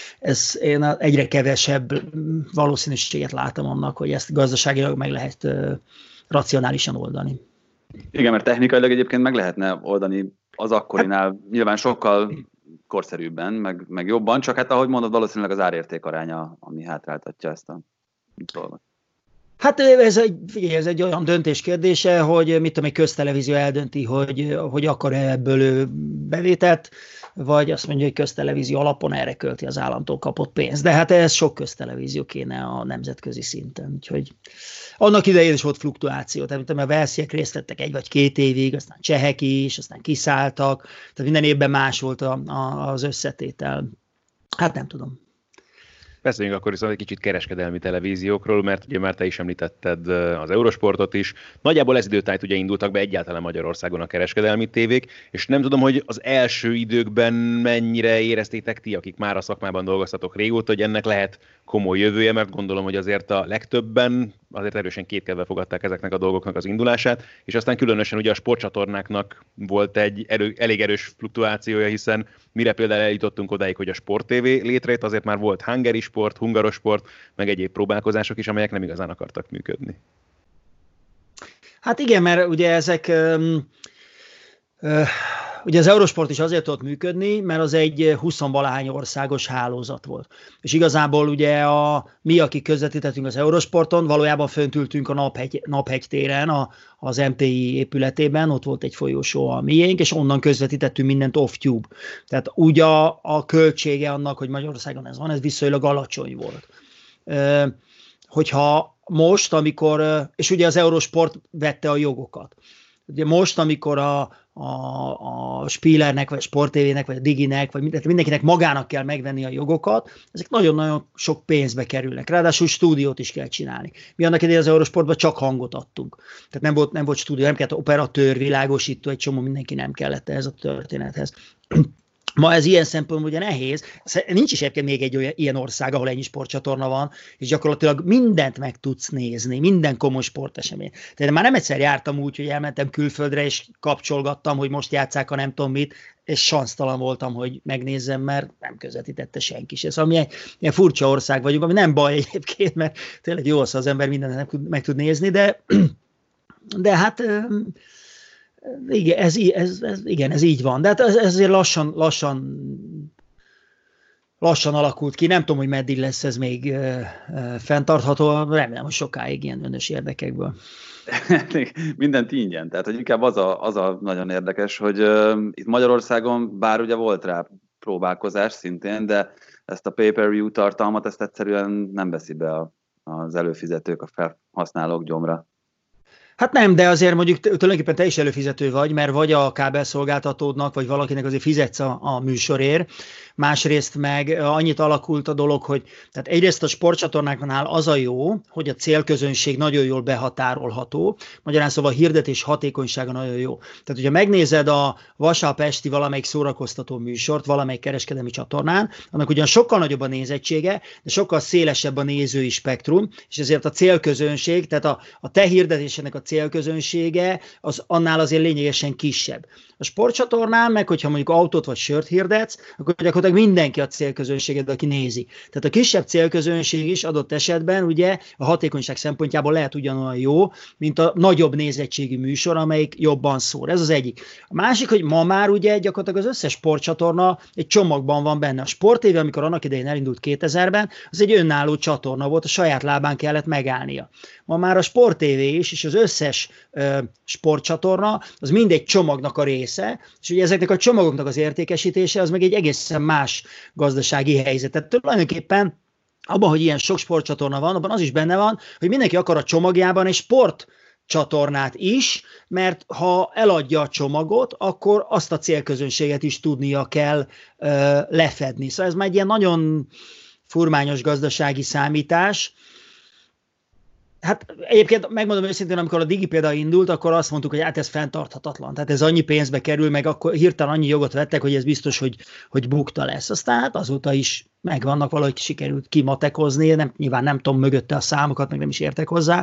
én egyre kevesebb valószínűséget látom annak, hogy ezt gazdaságilag meg lehet racionálisan oldani. Igen, mert technikailag egyébként meg lehetne oldani az akkorinál nyilván sokkal korszerűbben, meg jobban, csak hát ahogy mondod, valószínűleg az árérték aránya, ami hátráltatja ezt a dolgot. Hát ez egy olyan döntés kérdése, hogy mit tudom, egy köztelevízió eldönti, hogy akar-e ebből bevételt, vagy azt mondja, hogy köztelevízió alapon erre költi az államtól kapott pénzt. De hát ez sok köztelevízió kéne a nemzetközi szinten. Úgyhogy annak idején is volt fluktuáció. Tehát a velsziek részt vettek 1 vagy 2 évig, aztán csehek is, aztán kiszálltak. Tehát minden évben más volt az összetétel. Hát nem tudom. Beszéljünk akkor viszont egy kicsit kereskedelmi televíziókról, mert ugye már te is említetted az Eurosportot is. Nagyjából ez időtájt ugye indultak be egyáltalán Magyarországon a kereskedelmi tévék, és nem tudom, hogy az első időkben mennyire éreztétek ti, akik már a szakmában dolgoztatok régóta, hogy ennek lehet komoly jövője, mert gondolom, hogy azért a legtöbben azért erősen kétkedve fogadták ezeknek a dolgoknak az indulását, és aztán különösen ugye a sportcsatornáknak volt egy elég erős fluktuációja, hiszen mire például eljutottunk odáig, hogy a Sport TV létrejött, azért már volt Hungary Sport, Hungarosport, meg egyéb próbálkozások is, amelyek nem igazán akartak működni. Hát igen, mert ugye ezek ugye az Eurosport is azért tudott működni, mert az egy 20-valahány országos hálózat volt. És igazából ugye mi, akik közvetítettünk az Eurosporton, valójában fönt ültünk a Naphegy téren, az MTI épületében, ott volt egy folyosó a miénk, és onnan közvetítettünk mindent off-tube. Tehát úgy a költsége annak, hogy Magyarországon ez van, ez viszonylag alacsony volt. Hogyha most, amikor, és ugye az Eurosport vette a jogokat. Ugye most, amikor a Spielernek, vagy a Sport TV-nek, vagy a Diginek, vagy mindenkinek magának kell megvenni a jogokat, ezek nagyon-nagyon sok pénzbe kerülnek. Ráadásul stúdiót is kell csinálni. Mi annak idején az Eurosportban csak hangot adtunk. Tehát nem volt stúdió, nem kellett operatőr, világosító, egy csomó mindenki nem kellett ehhez a történethez. Ma ez ilyen szempontból ugye nehéz. Nincs is egyébként még egy ilyen ország, ahol ennyi sportcsatorna van, és gyakorlatilag mindent meg tudsz nézni, minden komoly sportesemény. Tehát már nem egyszer jártam úgy, hogy elmentem külföldre, és kapcsolgattam, hogy most játsszák a nem tudom mit, és sansztalan voltam, hogy megnézzem, mert nem közvetítette senki se. Szóval mi ilyen furcsa ország vagyunk, ami nem baj egyébként, mert tényleg jó az ember mindent meg tud nézni, de hát... Igen, ez így van. De hát ez azért lassan alakult ki. Nem tudom, hogy meddig lesz ez még fenntartható. Remélem, hogy sokáig ilyen önös érdekekből. Mindent ingyen. Tehát, hogy inkább az a nagyon érdekes, hogy itt Magyarországon, bár ugye volt rá próbálkozás szintén, de ezt a pay-per-view tartalmat, ezt egyszerűen nem veszi be az előfizetők, a felhasználók gyomra. Hát nem, de azért mondjuk tulajdonképpen te is előfizető vagy, mert vagy a kábelszolgáltatódnak, vagy valakinek azért fizetsz a műsorért. Másrészt meg annyit alakult a dolog, hogy tehát egyrészt a sportcsatornáknál az a jó, hogy a célközönség nagyon jól behatárolható, magyarán szóval a hirdetés hatékonysága nagyon jó. Tehát, hogyha megnézed a vasárnap esti valamelyik szórakoztató műsort, valamelyik kereskedelmi csatornán, annak ugyan sokkal nagyobb a nézettsége, de sokkal szélesebb a nézői spektrum, és ezért a célközönség, tehát a te hirdetésének a célközönsége az annál azért lényegesen kisebb. A sportcsatornán meg, hogyha mondjuk autót vagy sört hirdetsz, akkor gyakorlatilag mindenki a célközönséged, aki nézi. Tehát a kisebb célközönség is adott esetben ugye a hatékonyság szempontjából lehet ugyanolyan jó, mint a nagyobb nézettségű műsor, amelyik jobban szól. Ez az egyik. A másik, hogy ma már ugye gyakorlatilag az összes sportcsatorna egy csomagban van benne. A Sport TV, amikor annak idején elindult 2000-ben, az egy önálló csatorna volt, a saját lábán kellett megállnia. Ma már a Sport TV is, és az összes sportcsatorna, az mindegy csomagnak a része, és ugye ezeknek a csomagoknak az értékesítése, az meg egy egészen más gazdasági helyzet. Tehát tulajdonképpen abban, hogy ilyen sok sportcsatorna van, abban az is benne van, hogy mindenki akar a csomagjában egy sportcsatornát is, mert ha eladja a csomagot, akkor azt a célközönséget is tudnia kell lefedni. Szóval ez már egy ilyen nagyon furmányos gazdasági számítás. Hát egyébként megmondom őszintén, amikor a Digi például indult, akkor azt mondtuk, hogy hát ez fenntarthatatlan. Tehát ez annyi pénzbe kerül, meg akkor hirtelen annyi jogot vettek, hogy ez biztos, hogy bukta lesz. Aztán hát azóta is megvannak, valahogy sikerült kimatekozni, nyilván nem tudom mögötte a számokat, meg nem is értek hozzá.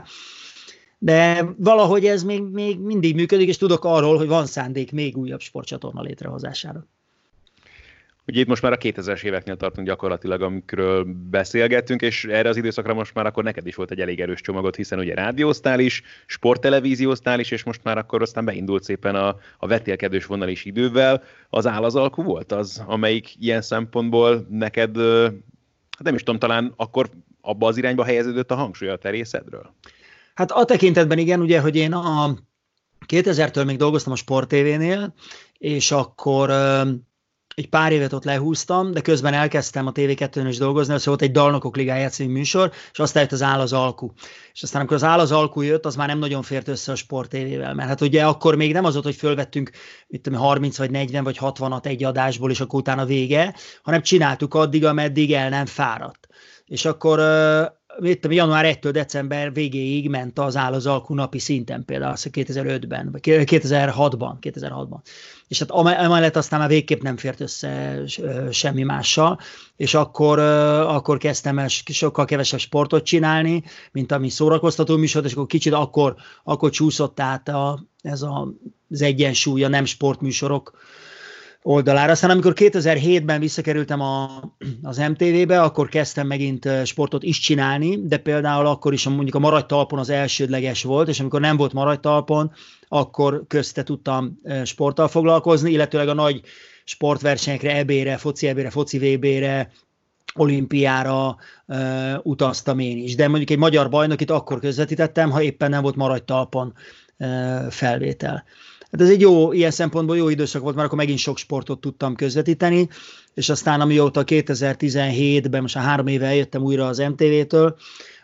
De valahogy ez még mindig működik, és tudok arról, hogy van szándék még újabb sportcsatorna létrehozására. Ugye itt most már a 2000-es éveknél tartunk gyakorlatilag, amikről beszélgettünk, és erre az időszakra most már akkor neked is volt egy elég erős csomagot, hiszen ugye rádióztál is, sporttelevízióztál is, és most már akkor aztán beindult szépen a vetélkedős vonal is idővel. Az áll az alkú volt az, amelyik ilyen szempontból neked, nem is tudom, talán akkor abba az irányba helyeződött a hangsúly a te részedről? Hát a tekintetben igen, ugye, hogy én a 2000-től még dolgoztam a Sport TV-nél, és akkor egy pár évet ott lehúztam, de közben elkezdtem a TV2-n is dolgozni, az volt egy Dalnokok Ligája című műsor, és aztán jött az Áll az alkú. És aztán amikor az Áll az alkú jött, az már nem nagyon fért össze a Sport TV-vel, mert hát ugye akkor még nem az volt, hogy fölvettünk 30 vagy 40 vagy 60-at egy adásból, és akkor utána vége, hanem csináltuk addig, ameddig el nem fáradt. És akkor január 1-től december végéig ment az Áll az alkú napi szinten, például 2005-ben, vagy 2006-ban. És hát amellett aztán már végképp nem fért össze semmi mással, és akkor kezdtem el sokkal kevesebb sportot csinálni, mint ami szórakoztató műsor, és akkor kicsit akkor csúszott át az egyensúly a nem sportműsorok oldalára. Aztán amikor 2007-ben visszakerültem az MTV-be, akkor kezdtem megint sportot is csinálni, de például akkor is mondjuk a maradjtalpon az elsődleges volt, és amikor nem volt maradjtalpon, akkor közte tudtam sporttal foglalkozni, illetőleg a nagy sportversenyekre, EB-re, foci EB-re, foci VB-re, olimpiára utaztam én is. De mondjuk egy magyar bajnokit akkor közvetítettem, ha éppen nem volt maradjtalpon felvétel. Hát ez egy jó, ilyen szempontból jó időszak volt, mert akkor megint sok sportot tudtam közvetíteni, és aztán amióta 2017-ben, most 3 éve eljöttem újra az MTV-től,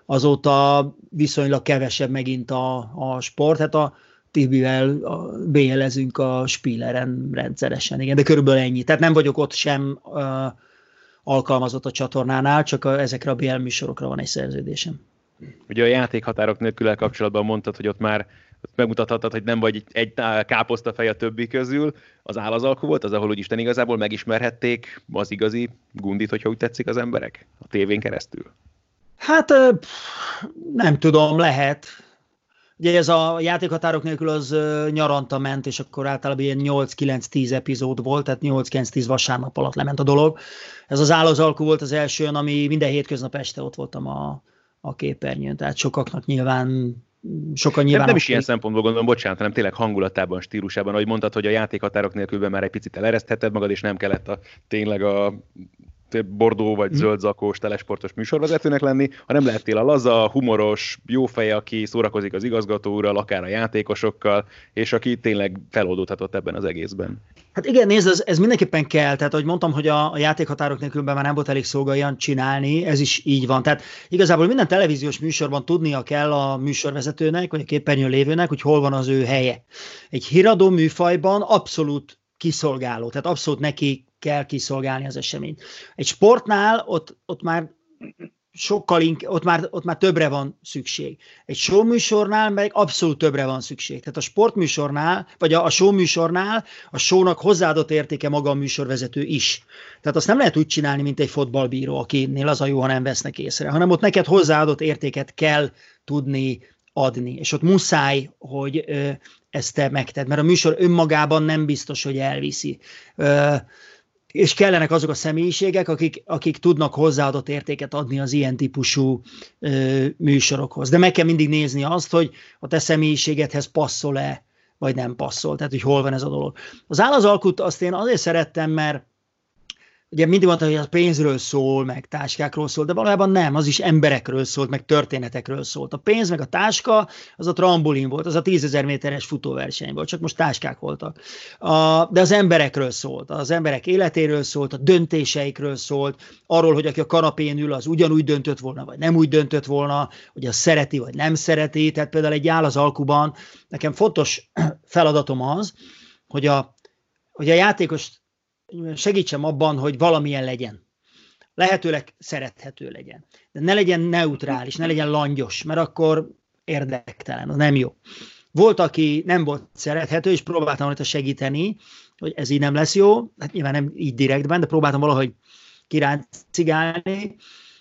azóta viszonylag kevesebb megint a sport, hát a Tibivel BL-ezünk a Spieleren rendszeresen, igen, de körülbelül ennyi. Tehát nem vagyok ott sem alkalmazott a csatornánál, csak ezekre a BL műsorokra van egy szerződésem. Ugye a játékhatárok nélkül kapcsolatban mondtad, hogy ott már megmutathattad, hogy nem vagy egy káposztafej a többi közül. Az álazalkú volt az, ahol úgy Isten igazából megismerhették az igazi Gundit, hogyha úgy tetszik az emberek? A tévén keresztül? Hát nem tudom, lehet. Ugye ez a játékhatárok nélkül az nyaranta ment, és akkor általában ilyen 8-9-10 epizód volt, tehát 8-9-10 vasárnap alatt lement a dolog. Ez az álazalkú volt az első, ami minden hétköznap este ott voltam a képernyőn, tehát sokaknak nyilván nem is ilyen szempontból gondolom, bocsánat, hanem tényleg hangulatában, stílusában, ahogy mondtad, hogy a játékhatárok nélkül már egy picit eleresztheted magad, és nem kellett tényleg a bordó vagy zöld zakós telesportos műsorvezetőnek lenni, hanem lehettél a laza, humoros, jó fej, aki szórakozik az igazgató úrral, akár a játékosokkal, és aki tényleg feloldódhatott ebben az egészben. Hát igen, nézd, ez mindenképpen kell, tehát ahogy mondtam, hogy a játékhatárok nélkül már nem volt elég szolga olyan csinálni, ez is így van. Tehát igazából minden televíziós műsorban tudnia kell a műsorvezetőnek, vagy a képernyőn lévőnek, hogy hol van az ő helye. Egy híradó műfajban abszolút kiszolgáló, tehát abszolút neki kell kiszolgálni az eseményt. Egy sportnál ott már sokkal ott már többre van szükség. Egy showműsornál meg abszolút többre van szükség. Tehát a sportműsornál, vagy a showműsornál a shownak hozzáadott értéke maga a műsorvezető is. Tehát azt nem lehet úgy csinálni, mint egy fotballbíró, akinél az a jó, ha nem vesznek észre, hanem ott neked hozzáadott értéket kell tudni adni. És ott muszáj, hogy ezt te megted, mert a műsor önmagában nem biztos, hogy elviszi. És kellenek azok a személyiségek, akik tudnak hozzáadott értéket adni az ilyen típusú műsorokhoz. De meg kell mindig nézni azt, hogy a te személyiségedhez passzol-e, vagy nem passzol. Tehát, hogy hol van ez a dolog. Az álazalkut azt én azért szerettem, mert ugye mindig mondta, hogy az pénzről szól, meg táskákról szól, de valójában nem, az is emberekről szólt, meg történetekről szólt. A pénz meg a táska, az a trambolin volt, az a 10 000 méteres futóverseny volt, csak most táskák voltak. De az emberekről szólt, az emberek életéről szólt, a döntéseikről szólt, arról, hogy aki a kanapén ül, az ugyanúgy döntött volna, vagy nem úgy döntött volna, hogy az szereti, vagy nem szereti. Tehát például egy álazalkuban nekem fontos feladatom az, hogy a játékos segítsem abban, hogy valamilyen legyen. Lehetőleg szerethető legyen. De ne legyen neutrális, ne legyen langyos, mert akkor érdektelen, az nem jó. Volt, aki nem volt szerethető, és próbáltam rajta segíteni, hogy ez így nem lesz jó, hát nyilván nem így direktben, de próbáltam valahogy kiráncigálni.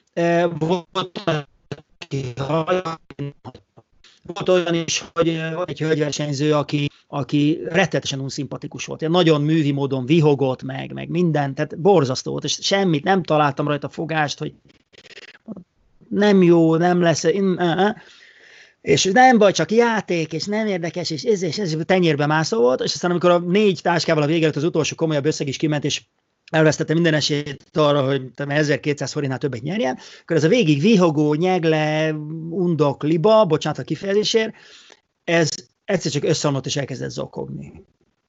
Volt olyan is, hogy egy hölgyversenyző, aki rettetesen unszimpatikus volt. Nagyon művi módon vihogott meg minden, tehát borzasztó volt, és semmit, nem találtam rajta fogást, hogy nem jó, nem lesz, és nem baj, csak játék, és nem érdekes, és ez tenyérbe mászó volt, és aztán amikor a 4 táskával a vége előtt az utolsó komolyabb összeg is kiment, és elvesztette minden esélyt arra, hogy 1200 forintnál többet nyerjen, akkor ez a végig vihogó, nyegle, undok, liba, bocsánat a kifejezésért, ez egyszer csak összeomlott és elkezdett zokogni.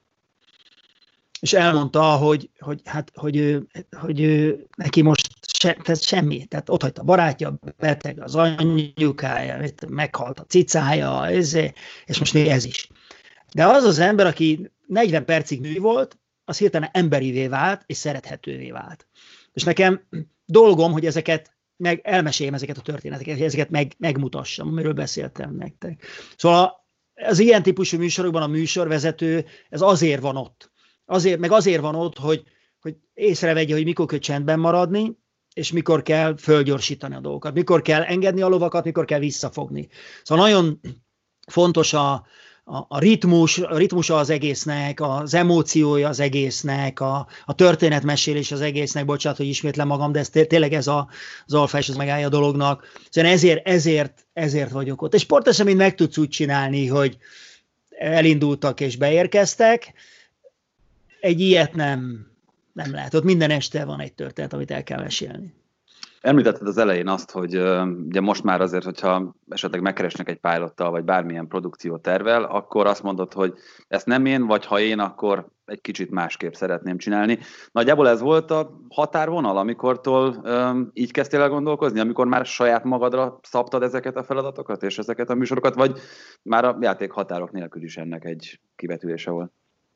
És elmondta, hogy neki most semmi, tehát ott hagyta a barátja, beteg az anyukája, meghalt a cicája, és most még ez is. De az az ember, aki 40 percig nő volt, az hirtelen emberivé vált, és szerethetővé vált. És nekem dolgom, hogy elmeséljem ezeket a történeteket, hogy ezeket megmutassam, amiről beszéltem nektek. Szóval az ilyen típusú műsorokban a műsorvezető, ez azért van ott. Azért van ott, hogy észrevegye, hogy mikor kell csendben maradni, és mikor kell fölgyorsítani a dolgokat, mikor kell engedni a lovakat, mikor kell visszafogni. Szóval nagyon fontos a ritmusa az egésznek, az emóciója az egésznek, a történetmesélés az egésznek, bocsánat, hogy ismétlem magam, de ez tényleg ez az alfa és az megállja a dolognak. Szóval ezért vagyok ott. És sporteseményt meg tudsz úgy csinálni, hogy elindultak és beérkeztek. Egy ilyet nem lehet. Ott minden este van egy történet, amit el kell mesélni. Említetted az elején azt, hogy ugye most már azért, hogyha esetleg megkeresnek egy pilottal, vagy bármilyen produkciótervvel, akkor azt mondod, hogy ezt nem én, vagy ha én, akkor egy kicsit másképp szeretném csinálni. Nagyjából ez volt a határvonal, amikortól így kezdtél el gondolkozni, amikor már saját magadra szabtad ezeket a feladatokat és ezeket a műsorokat, vagy már a játék határok nélkül is ennek egy kivetülése volt?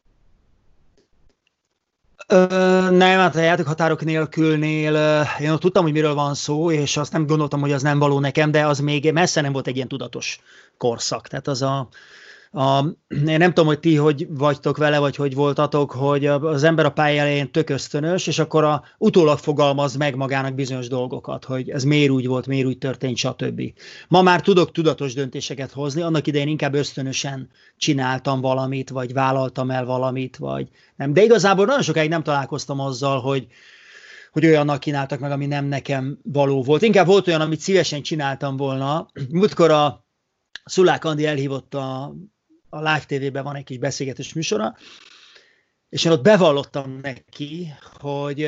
Nem, hát a játékhatárok nélkülnél én ott tudtam, hogy miről van szó, és azt nem gondoltam, hogy az nem való nekem, de az még messze nem volt egy ilyen tudatos korszak. Tehát az én nem tudom, hogy ti hogy vagytok vele, vagy hogy voltatok, hogy az ember a pálya elején tök ösztönös, és akkor utólag fogalmaz meg magának bizonyos dolgokat, hogy ez miért úgy volt, miért úgy történt, stb. Ma már tudok tudatos döntéseket hozni, annak idején inkább ösztönösen csináltam valamit, vagy vállaltam el valamit, vagy nem. De igazából nagyon sokáig nem találkoztam azzal, hogy olyannak kínáltak meg, ami nem nekem való volt. Inkább volt olyan, amit szívesen csináltam volna. Múltkor a Szulák Andi elhívott a Live TV-ben van egy kis beszélgetős műsora, és én ott bevallottam neki, hogy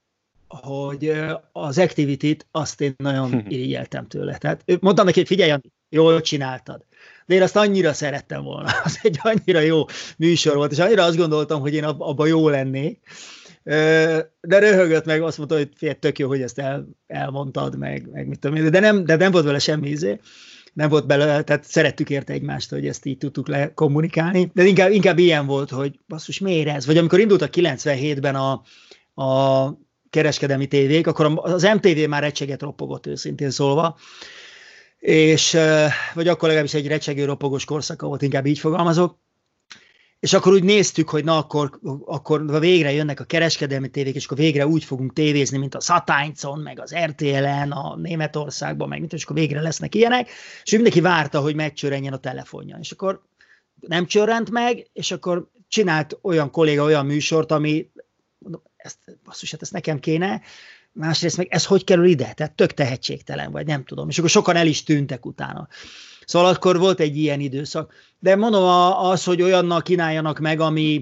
az Activity-t azt én nagyon irigyeltem tőle. Tehát mondtam neki, hogy figyelj, jól csináltad. De én azt annyira szerettem volna. Az egy annyira jó műsor volt, és annyira azt gondoltam, hogy én abban jó lennék. De röhögött meg, azt mondta, hogy figyelj, tök jó, hogy ezt elmondtad, meg mit tudom én, de nem volt vele semmi ízé. Nem volt belőle, tehát szerettük érte egymást, hogy ezt így tudtuk kommunikálni, de inkább ilyen volt, hogy basszus, miért ez? Vagy amikor indultak 97-ben a kereskedelmi tévék, akkor az MTV már recseget ropogott, őszintén szólva, és vagy akkor legalábbis egy recsegő ropogós korszaka volt, inkább így fogalmazok, és akkor úgy néztük, hogy na akkor végre jönnek a kereskedelmi tévék, és akkor végre úgy fogunk tévézni, mint a Sat.1-on, meg az RTL-en, a Németországban, meg és akkor végre lesznek ilyenek, és mindenki várta, hogy megcsörrenjen a telefonja. És akkor nem csörrent meg, és akkor csinált olyan kolléga olyan műsort, ami, basszus, hát ezt nekem kéne, másrészt meg ez hogy kerül ide? Tehát tök tehetségtelen, vagy nem tudom. És akkor sokan el is tűntek utána. Szóval akkor volt egy ilyen időszak. De mondom, az, hogy olyannak kínáljanak meg,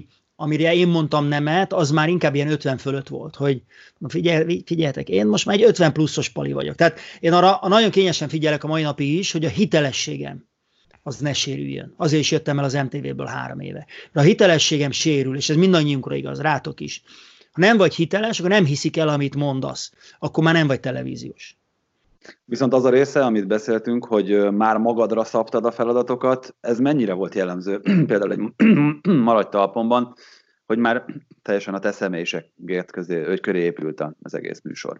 amire én mondtam nemet, az már inkább ilyen 50 fölött volt, hogy figyeljetek, én most már egy 50 pluszos pali vagyok. Tehát én arra nagyon kényesen figyelek a mai napig is, hogy a hitelességem az ne sérüljön. Azért is jöttem el az MTV-ből 3 éve. De a hitelességem sérül, és ez mindannyiunkra igaz, rátok is. Ha nem vagy hiteles, akkor nem hiszik el, amit mondasz. Akkor már nem vagy televíziós. Viszont az a része, amit beszéltünk, hogy már magadra szabtad a feladatokat, ez mennyire volt jellemző? Például egy Maradj talpomban, hogy már teljesen a te személyiséged köré épült az egész műsor.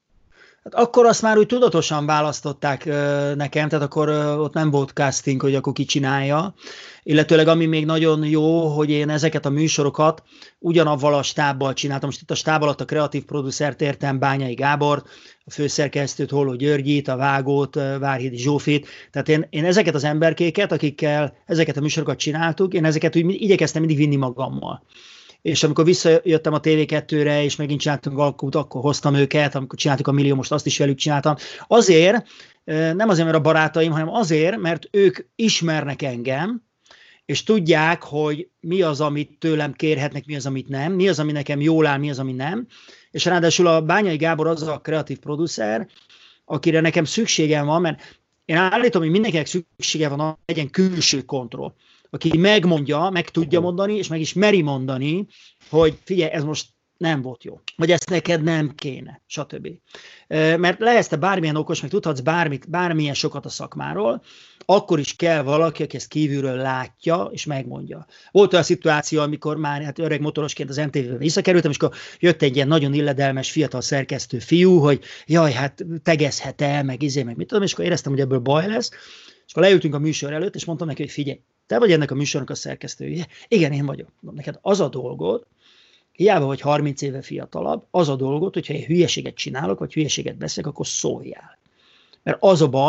Hát akkor azt már úgy tudatosan választották nekem, tehát akkor ott nem volt casting, hogy akkor ki csinálja. Illetőleg ami még nagyon jó, hogy én ezeket a műsorokat ugyanavval a stábbal csináltam. Most itt a stáb alatt a kreatív producert értem, Bányai Gábort, a főszerkesztőt, Holló Györgyit, a vágót, Várhidi Zsófit. Tehát én ezeket az emberkéket, akikkel ezeket a műsorokat csináltuk, én ezeket úgy igyekeztem mindig vinni magammal. És amikor visszajöttem a TV2-re, és megint csináltunk alkut, akkor hoztam őket, amikor csináltuk a Millió, most azt is velük csináltam. Azért, nem azért, mert a barátaim, hanem azért, mert ők ismernek engem, és tudják, hogy mi az, amit tőlem kérhetnek, mi az, amit nem, mi az, ami nekem jól áll, mi az, ami nem. És ráadásul a Bányai Gábor az a kreatív producer, akire nekem szükségem van, mert én állítom, hogy mindenkinek szüksége van, legyen külső kontroll, aki megmondja, meg tudja mondani, és meg is meri mondani, hogy figyelj, ez most nem volt jó, vagy ezt neked nem kéne, stb. Mert lehetsz te bármilyen okos, meg tudhatsz bármilyen sokat a szakmáról, akkor is kell valaki, aki ezt kívülről látja, és megmondja. Volt olyan szituáció, amikor már hát öreg motorosként az MTV-be visszakerültem, és akkor jött egy ilyen nagyon illedelmes fiatal szerkesztő fiú, hogy jaj, hát tegezhet-e, meg meg mit tudom, és akkor éreztem, hogy ebből baj lesz, és akkor leültünk a műsor előtt, és mondtam neki, hogy figyelj, te vagy ennek a műsornak a szerkesztője? Igen, én vagyok. Mondom, neked az a dolgod, hiába vagy 30 éve fiatalabb, az a dolgod, hogyha én hülyeséget csinálok, vagy hülyeséget beszélek, akkor szóljál. Mert az a baj,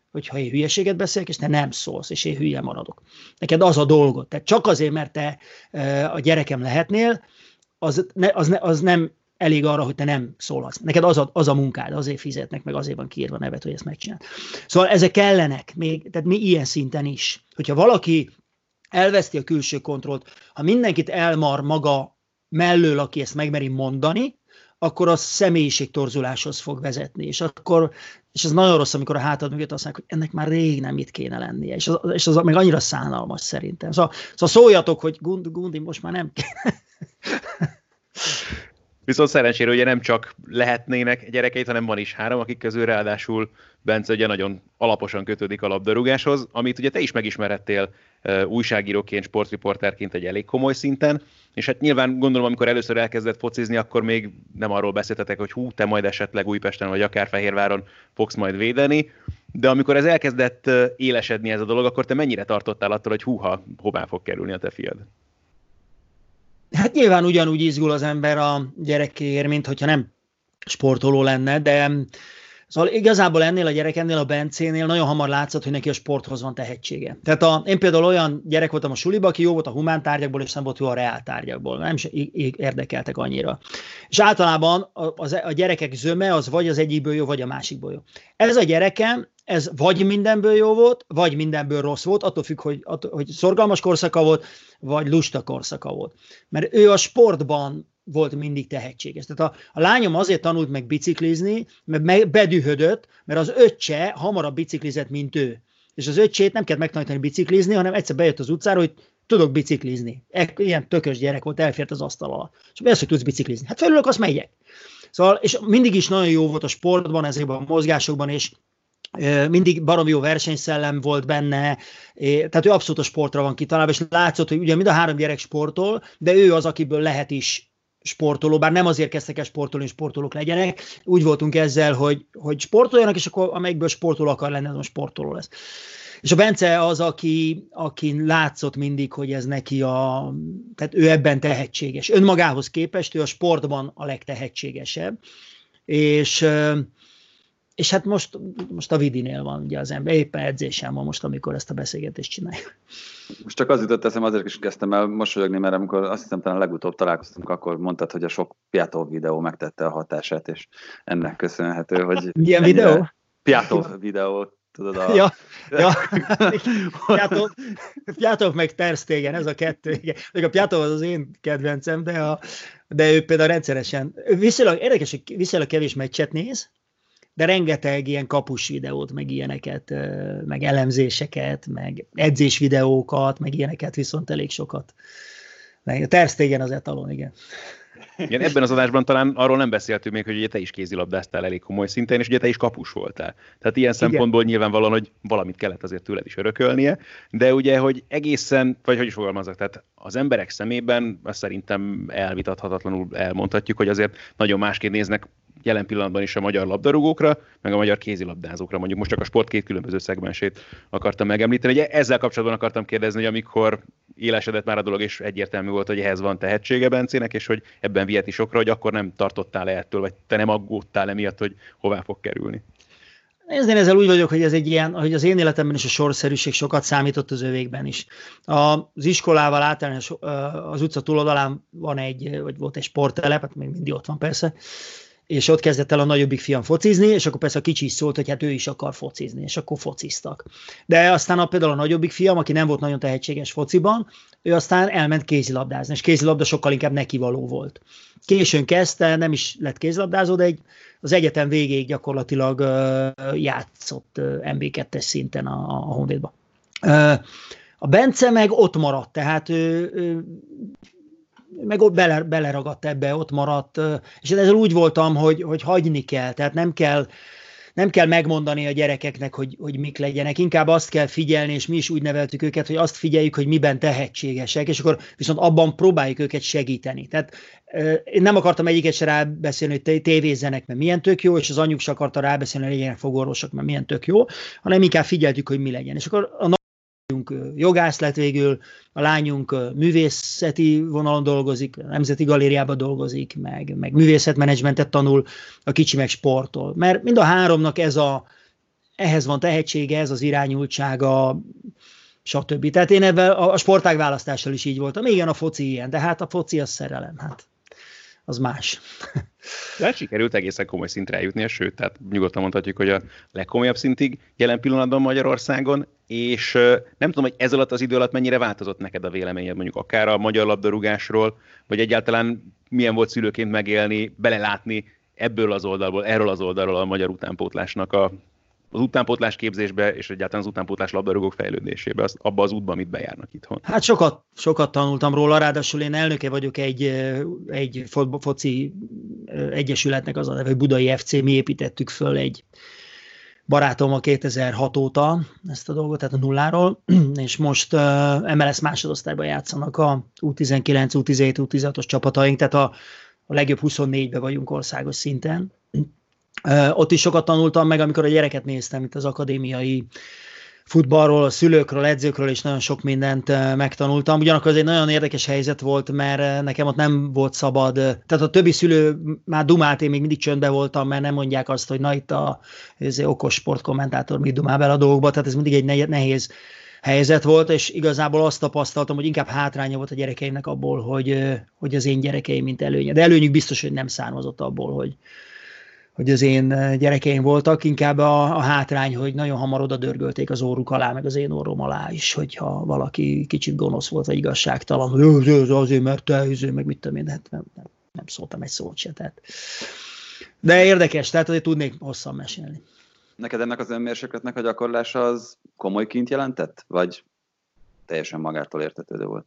hogyha én hülyeséget beszélek, és te nem szólsz, és én hülye maradok. Neked az a dolgod. Tehát csak azért, mert te a gyerekem lehetnél, az nem elég arra, hogy te nem szólhatsz. Neked az a munkád, azért fizetnek, meg azért van kiírva nevet, hogy ezt megcsináld. Szóval ezek kellenek, tehát mi ilyen szinten is. Hogyha valaki elveszti a külső kontrollt, ha mindenkit elmar maga mellől, aki ezt megmeri mondani, akkor az személyiségtorzuláshoz fog vezetni. És ez nagyon rossz, amikor a hátad mögött azt mondják, hogy ennek már rég nem itt kéne lennie. És az meg annyira szánalmas szerintem. Szóval szóljatok, hogy Gundi, most már nem kéne. Viszont szerencsére ugye nem csak lehetnének gyerekeit, hanem van is 3, akik közül ráadásul Bence ugye nagyon alaposan kötődik a labdarúgáshoz, amit ugye te is megismerhettél újságíróként, sportriporterként egy elég komoly szinten, és hát nyilván gondolom, amikor először elkezdett focizni, akkor még nem arról beszéltetek, hogy te majd esetleg Újpesten vagy akár Fehérváron fogsz majd védeni, de amikor ez elkezdett élesedni ez a dolog, akkor te mennyire tartottál attól, hogy hová fog kerülni a te fiad? Hát nyilván ugyanúgy izgul az ember a gyerekéért, mint hogyha nem sportoló lenne, de szóval igazából ennél a gyereknél, a Bencénél nagyon hamar látszott, hogy neki a sporthoz van tehetsége. Tehát én például olyan gyerek voltam a suliba, aki jó volt a humántárgyakból, és nem volt jó a reáltárgyakból. Nem is érdekeltek annyira. És általában a gyerekek zöme az vagy az egyikből jó, vagy a másikból jó. Ez a gyerekem, ez vagy mindenből jó volt, vagy mindenből rossz volt, attól függ, hogy szorgalmas korszaka volt, vagy lusta korszaka volt. Mert ő a sportban volt mindig tehetséges. Tehát a lányom azért tanult meg biciklizni, mert bedühödött, mert az öccse hamarabb biciklizett, mint ő. És az öccsét nem kellett megtanítani biciklizni, hanem egyszer bejött az utcára, hogy tudok biciklizni. Ilyen tökös gyerek volt, elfért az asztal alatt. És azt, hogy tudsz biciklizni. Hát felülök, azt megyek. Szóval, és mindig is nagyon jó volt a sportban, ezekben a mozgásokban, és mindig baromi jó versenyszellem volt benne, tehát ő abszolút a sportra van kitalálva, és látszott, hogy ugye mind a 3 gyerek sportol, de ő az, akiből lehet is sportoló, bár nem azért kezdtek el sportolni, hogy sportolók legyenek. Úgy voltunk ezzel, hogy sportoljanak, és akkor amelyikből sportoló akar lenni, az a sportoló lesz. És a Bence az, aki látszott mindig, hogy ez neki tehát ő ebben tehetséges. Önmagához képest ő a sportban a legtehetségesebb. És hát most a Vidinél van ugye az ember, éppen edzésen van most, amikor ezt a beszélgetést csináljuk. Most csak az jutott eszem, azért is kezdtem el mosolyogni, mert amikor azt hiszem talán legutóbb találkoztunk, akkor mondtad, hogy a sok Piatov videó megtette a hatását, és ennek köszönhető, hogy... Milyen videó? Piatov videó, tudod Ja. Piatov meg Ter Stegen, ez a kettő. Igen. A Piatov az én kedvencem, de ő például rendszeresen, érdekes, hogy viszonylag kevés meccset néz, de rengeteg ilyen kapus videót, meg ilyeneket, meg elemzéseket, meg edzés videókat, meg ilyeneket viszont elég sokat. A Ter Stegen az etalon, igen. Igen, ebben az adásban talán arról nem beszéltünk még, hogy ugye te is kézilabdáztál elég komoly szinten, és ugye te is kapus voltál. Tehát ilyen szempontból nyilvánvalóan, hogy valamit kellett azért tőled is örökölnie, de ugye, hogy egészen, vagy hogy is fogalmazzak, tehát az emberek szemében azt szerintem elvitathatatlanul elmondhatjuk, hogy azért nagyon másként néznek jelen pillanatban is a magyar labdarúgókra, meg a magyar kézilabdázókra, mondjuk most csak a sport 2 különböző szegmensét akartam megemlíteni. Ugye ezzel kapcsolatban akartam kérdezni, hogy amikor élesedett már a dolog, és egyértelmű volt, hogy ehhez van tehetsége Bencének, és hogy ebben viheti sokra, hogy akkor nem tartottál ettől, vagy te nem aggódtál emiatt, hogy hová fog kerülni? Én ezzel úgy vagyok, hogy ez egy ilyen, hogy az én életemben is a sorszerűség sokat számított az övékben is. Az iskolával általános az utca túloldalán volt egy sporttelep, hát még mindig ott van persze, és ott kezdett el a nagyobbik fiam focizni, és akkor persze a kicsi is szólt, hogy hát ő is akar focizni, és akkor fociztak. De aztán például a nagyobbik fiam, aki nem volt nagyon tehetséges fociban, ő aztán elment kézilabdázni, és kézilabda sokkal inkább nekivaló volt. Későn kezdte, nem is lett kézilabdázó, de az egyetem végéig gyakorlatilag játszott MB2-es szinten a Honvédba. A Bence meg ott maradt, tehát meg ott beleragadt ebbe, ott maradt, és ezzel úgy voltam, hogy hagyni kell, tehát nem kell megmondani a gyerekeknek, hogy mik legyenek, inkább azt kell figyelni, és mi is úgy neveltük őket, hogy azt figyeljük, hogy miben tehetségesek, és akkor viszont abban próbáljuk őket segíteni. Tehát én nem akartam egyiket se rábeszélni, hogy tévézzenek, mert milyen tök jó, és az anyjuk se akarta rábeszélni, hogy legyenek fogorvosok, mert milyen tök jó, hanem inkább figyeltük, hogy mi legyen. És akkor a lányunk jogász lett végül, a lányunk művészeti vonalon dolgozik, a Nemzeti Galériában dolgozik, meg művészetmenedzsmentet tanul, a kicsi meg sportol. Mert mind a 3-nak ehhez van tehetsége, ez az irányultsága, stb. Tehát én ebben a sportágválasztással is így voltam. Igen, a foci ilyen, de hát a foci az szerelem, hát az más. De sikerült egészen komoly szintre eljutnia, sőt, tehát nyugodtan mondhatjuk, hogy a legkomolyabb szintig jelen pillanatban Magyarországon, és nem tudom, hogy ez alatt az idő alatt mennyire változott neked a véleményed, mondjuk akár a magyar labdarúgásról, vagy egyáltalán milyen volt szülőként megélni, belelátni erről az oldalról a magyar utánpótlásnak az utánpótlás képzésbe, és egyáltalán az utánpótlás labdarúgók fejlődésébe, abba az útba, amit bejárnak itthon. Hát sokat tanultam róla, ráadásul én elnöke vagyok egy foci egyesületnek, az a neve, Budai FC, mi építettük föl egy barátommal 2006 óta ezt a dolgot, tehát a nulláról, és most MLS másodosztályban játszanak a U19, U17, U16-os csapataink, tehát a legjobb 24-ben vagyunk országos szinten. Ott is sokat tanultam meg, amikor a gyereket néztem, itt az akadémiai futballról, a szülőkről, edzőkről, és nagyon sok mindent megtanultam. Ugyanakkor ez egy nagyon érdekes helyzet volt, mert nekem ott nem volt szabad. Tehát a többi szülő már dumált, én még mindig csöndben voltam, mert nem mondják azt, hogy na itt ez okos sportkommentátor mit dumál bele a dolgokba, tehát ez mindig egy nehéz helyzet volt, és igazából azt tapasztaltam, hogy inkább hátránya volt a gyerekeimnek abból, hogy az én gyerekeim mint előnye. De előnyük biztos, hogy nem származott abból, hogy az én gyerekeim voltak, inkább a hátrány, hogy nagyon hamar oda dörgölték az óruk alá, meg az én orrom alá is, hogyha valaki kicsit gonosz volt, vagy igazságtalan, hogy azért, mert te, meg mit tudom én, de hát nem szóltam egy szót se. Tehát. De érdekes, tehát azért tudnék hosszan mesélni. Neked ennek az önmérsékletnek a gyakorlása az komoly kint jelentett, vagy teljesen magától értetődő volt?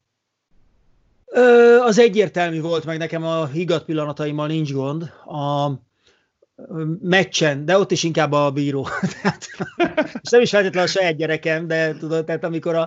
Az egyértelmű volt, meg nekem a higgadt pillanataimmal nincs gond. A meccsen, de ott is inkább a bíró. Tehát, nem is feltétlenül a saját gyerekem, de tudod, tehát amikor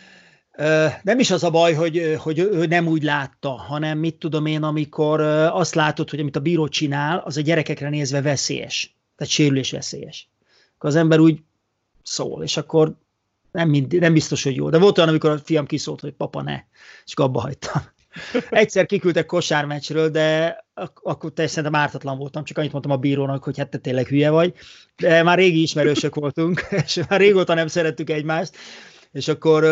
nem is az a baj, hogy ő nem úgy látta, hanem mit tudom én, amikor azt látod, hogy amit a bíró csinál, az a gyerekekre nézve veszélyes. Tehát sérülés veszélyes. Akkor az ember úgy szól, és akkor nem biztos, hogy jó. De volt olyan, amikor a fiam kiszólt, hogy papa ne, és abba hagytam. Egyszer kiküldtek kosármeccsről, de akkor szerintem ártatlan voltam, csak annyit mondtam a bírónak, hogy hát te tényleg hülye vagy. De már régi ismerősök voltunk, és már régóta nem szerettük egymást, és akkor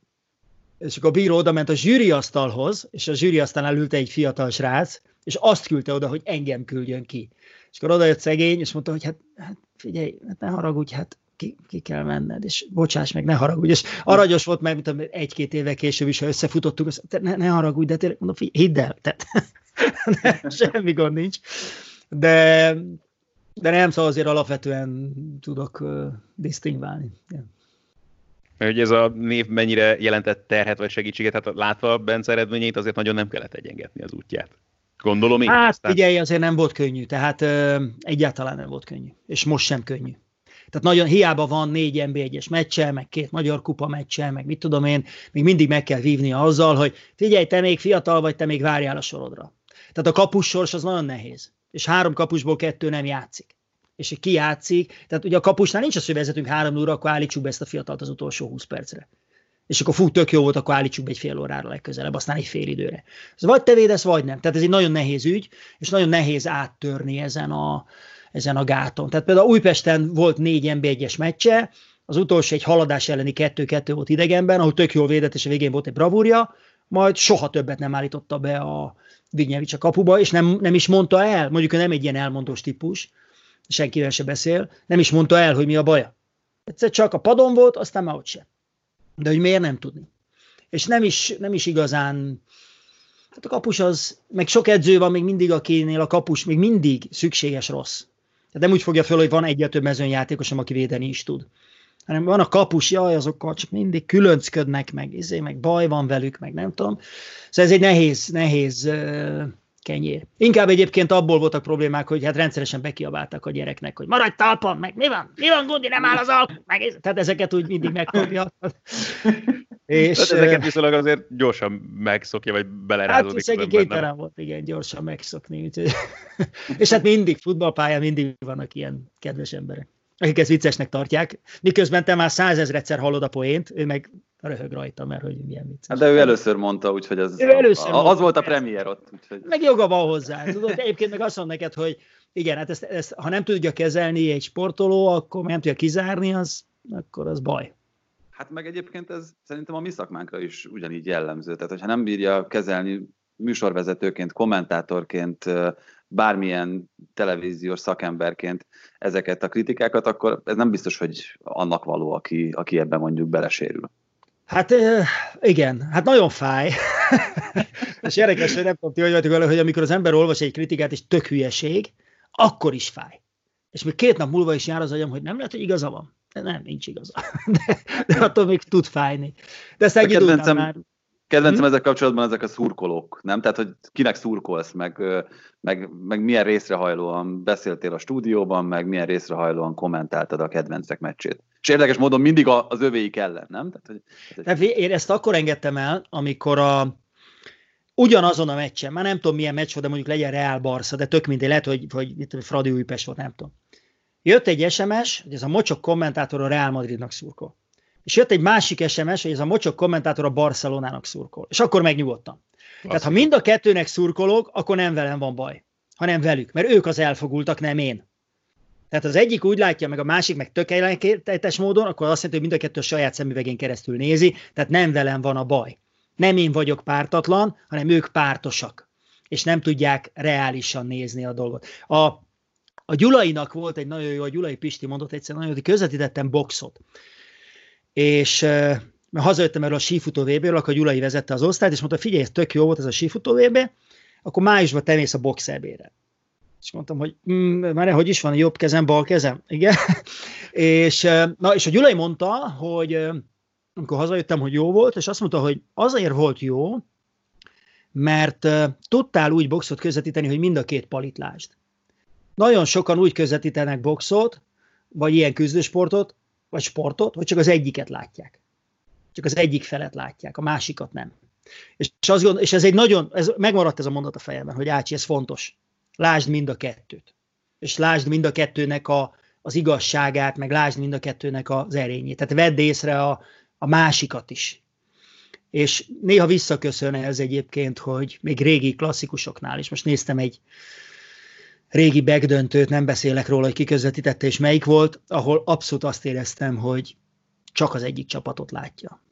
a bíró oda ment a zsűriasztalhoz, és a zsűriasztalnál ült egy fiatal srác, és azt küldte oda, hogy engem küldjön ki. És akkor odajött szegény, és mondta, hogy hát figyelj, hát ne haragudj, hát ki kell menned, és bocsáss meg, ne haragudj. És aranyos volt, mert mint 1-2 évvel később is, ha összefutottuk, ne haragudj, de tényleg mondom, hidd el, tehát semmi gond nincs. De nem, szóval azért alapvetően tudok disztingválni. Ja. Hogy ez a név mennyire jelentett terhet vagy segítséget, hát látva Bence eredményeit, azért nagyon nem kellett egyengetni az útját. Gondolom én. Hát figyelj, azért nem volt könnyű, tehát egyáltalán nem volt könnyű, és most sem könnyű. Tehát nagyon hiába van 4 NB1-es meccse, meg 2 magyar kupa meccse, meg mit tudom én, még mindig meg kell vívnia azzal, hogy figyelj, te még fiatal vagy, te még várjál a sorodra. Tehát a kapussors az nagyon nehéz, és 3 kapusból 2 nem játszik. És ki játszik, tehát ugye a kapusnál nincs az, hogy vezetünk 3-0-ra, akkor állítsuk be ezt a fiatalt az utolsó 20 percre. És akkor fú, tök jó volt, akkor állítsuk be egy fél órára legközelebb, aztán egy fél időre. Ez vagy te védesz, vagy nem. Tehát ez egy nagyon nehéz ügy, és nagyon nehéz áttörni ezen a gáton. Tehát például Újpesten volt 4 NB1-es meccse, az utolsó egy Haladás elleni 2-2 volt idegenben, ahol tök jól védett, és a végén volt egy bravúrja, majd soha többet nem állította be a Vignyevics a kapuba, és nem is mondta el, mondjuk ő nem egy ilyen elmondós típus, senkivel se beszél, nem is mondta el, hogy mi a baja. Egyszer csak a padon volt, aztán már ott sem. De hogy miért nem tudni. És nem is igazán, tehát a kapus az, meg sok edző van még mindig, akinél a kapus még mindig szükséges rossz. Tehát nem úgy fogja föl, hogy van egyre több mezőnyjátékosom, aki védeni is tud. Hanem van a kapus, jaj, azokkal csak mindig különcködnek, meg baj van velük, meg nem tudom. Szóval ez egy nehéz kenyér. Inkább egyébként abból voltak problémák, hogy hát rendszeresen bekiabáltak a gyereknek, hogy maradj talpon, meg mi van, Gundi, nem áll az alp, meg tehát ezeket úgy mindig megkapja. És ezeket viszonylag azért gyorsan megszokja, vagy belerázódik. Hát szegény kénytelen volt, igen, gyorsan megszokni. És hát mindig futballpályán mindig vannak ilyen kedves emberek. akik ezt viccesnek tartják, miközben te már 100 000-szer hallod a poént, ő meg röhög rajta, mert hogy milyen vicces. De ő először mondta, úgyhogy az volt a premier ott. Úgyhogy... Meg joga van hozzá. Tudod, egyébként meg azt mondom neked, hogy igen, hát ezt, ha nem tudja kezelni egy sportoló, akkor nem tudja kizárni, akkor az baj. Hát meg egyébként ez szerintem a mi szakmánkra is ugyanígy jellemző. Tehát, hogyha nem bírja kezelni műsorvezetőként, kommentátorként, bármilyen televíziós szakemberként ezeket a kritikákat, akkor ez nem biztos, hogy annak való, aki ebben mondjuk belesérül. Hát igen, hát nagyon fáj. És érdekes, hogy nem tudom, ti hogy vagytok vele, hogy amikor az ember olvas egy kritikát, és tök hülyeség, akkor is fáj. És még 2 nap múlva is jár az agyam, hogy nem lehet, hogy igaza van. De nem, nincs igaza. De attól még tud fájni. De ezt egy idő után már... Kedvencem ezzel kapcsolatban ezek a szurkolók, nem? Tehát, hogy kinek szurkolsz, meg milyen részrehajlóan beszéltél a stúdióban, meg milyen részrehajlóan kommentáltad a kedvencek meccsét. És érdekes módon mindig az övéik ellen, nem? Tehát, hogy... Én ezt akkor engedtem el, amikor ugyanazon a meccsen, már nem tudom milyen meccs volt, de mondjuk legyen Real Barca, de tök mindegy, lehet, hogy Fradi Újpest volt, nem tudom. Jött egy SMS, hogy ez a mocsok kommentátor a Real Madridnak szurkol. És jött egy másik SMS, hogy ez a mocsok kommentátor a Barcelonának szurkol. És akkor megnyugodtam. Tehát ha mind a kettőnek szurkolok, akkor nem velem van baj, hanem velük, mert ők az elfogultak, nem én. Tehát az egyik úgy látja, meg a másik meg tökéletes módon, akkor azt jelenti, hogy mind a kettő a saját szemüvegén keresztül nézi, tehát nem velem van a baj. Nem én vagyok pártatlan, hanem ők pártosak, és nem tudják reálisan nézni a dolgot. A Gyulainak volt egy nagyon jó, a Gyulai Pisti mondott egyszer, nagyon jó, hogy közvetítettem boxot. És mert hazajöttem erről a sífutó VB-ről, akkor Gyulai vezette az osztályt, és mondta, figyelj, ez tök jó volt ez a sífutó VB, akkor májusban te mész a box EB-re. És mondtam, hogy már hogy is van, jobb kezem, bal kezem? Igen. és a Gyulai mondta, hogy amikor hazajöttem, hogy jó volt, és azt mondta, hogy azért volt jó, mert tudtál úgy boxot közvetíteni, hogy mind a két palit lásd. Nagyon sokan úgy közvetítenek boxot, vagy ilyen küzdősportot, vagy sportot, hogy csak az egyiket látják. Csak az egyik felet látják, a másikat nem. És ez egy nagyon, megmaradt ez a mondat a fejemben, hogy Ácsi, ez fontos. Lásd mind a kettőt. És lásd mind a kettőnek az igazságát, meg lásd mind a kettőnek az erényét. Tehát vedd észre a másikat is. És néha visszaköszön ez egyébként, hogy még régi klasszikusoknál is. Most néztem egy régi backdöntőt, nem beszélek róla, hogy ki közvetítette és melyik volt, ahol abszolút azt éreztem, hogy csak az egyik csapatot látja.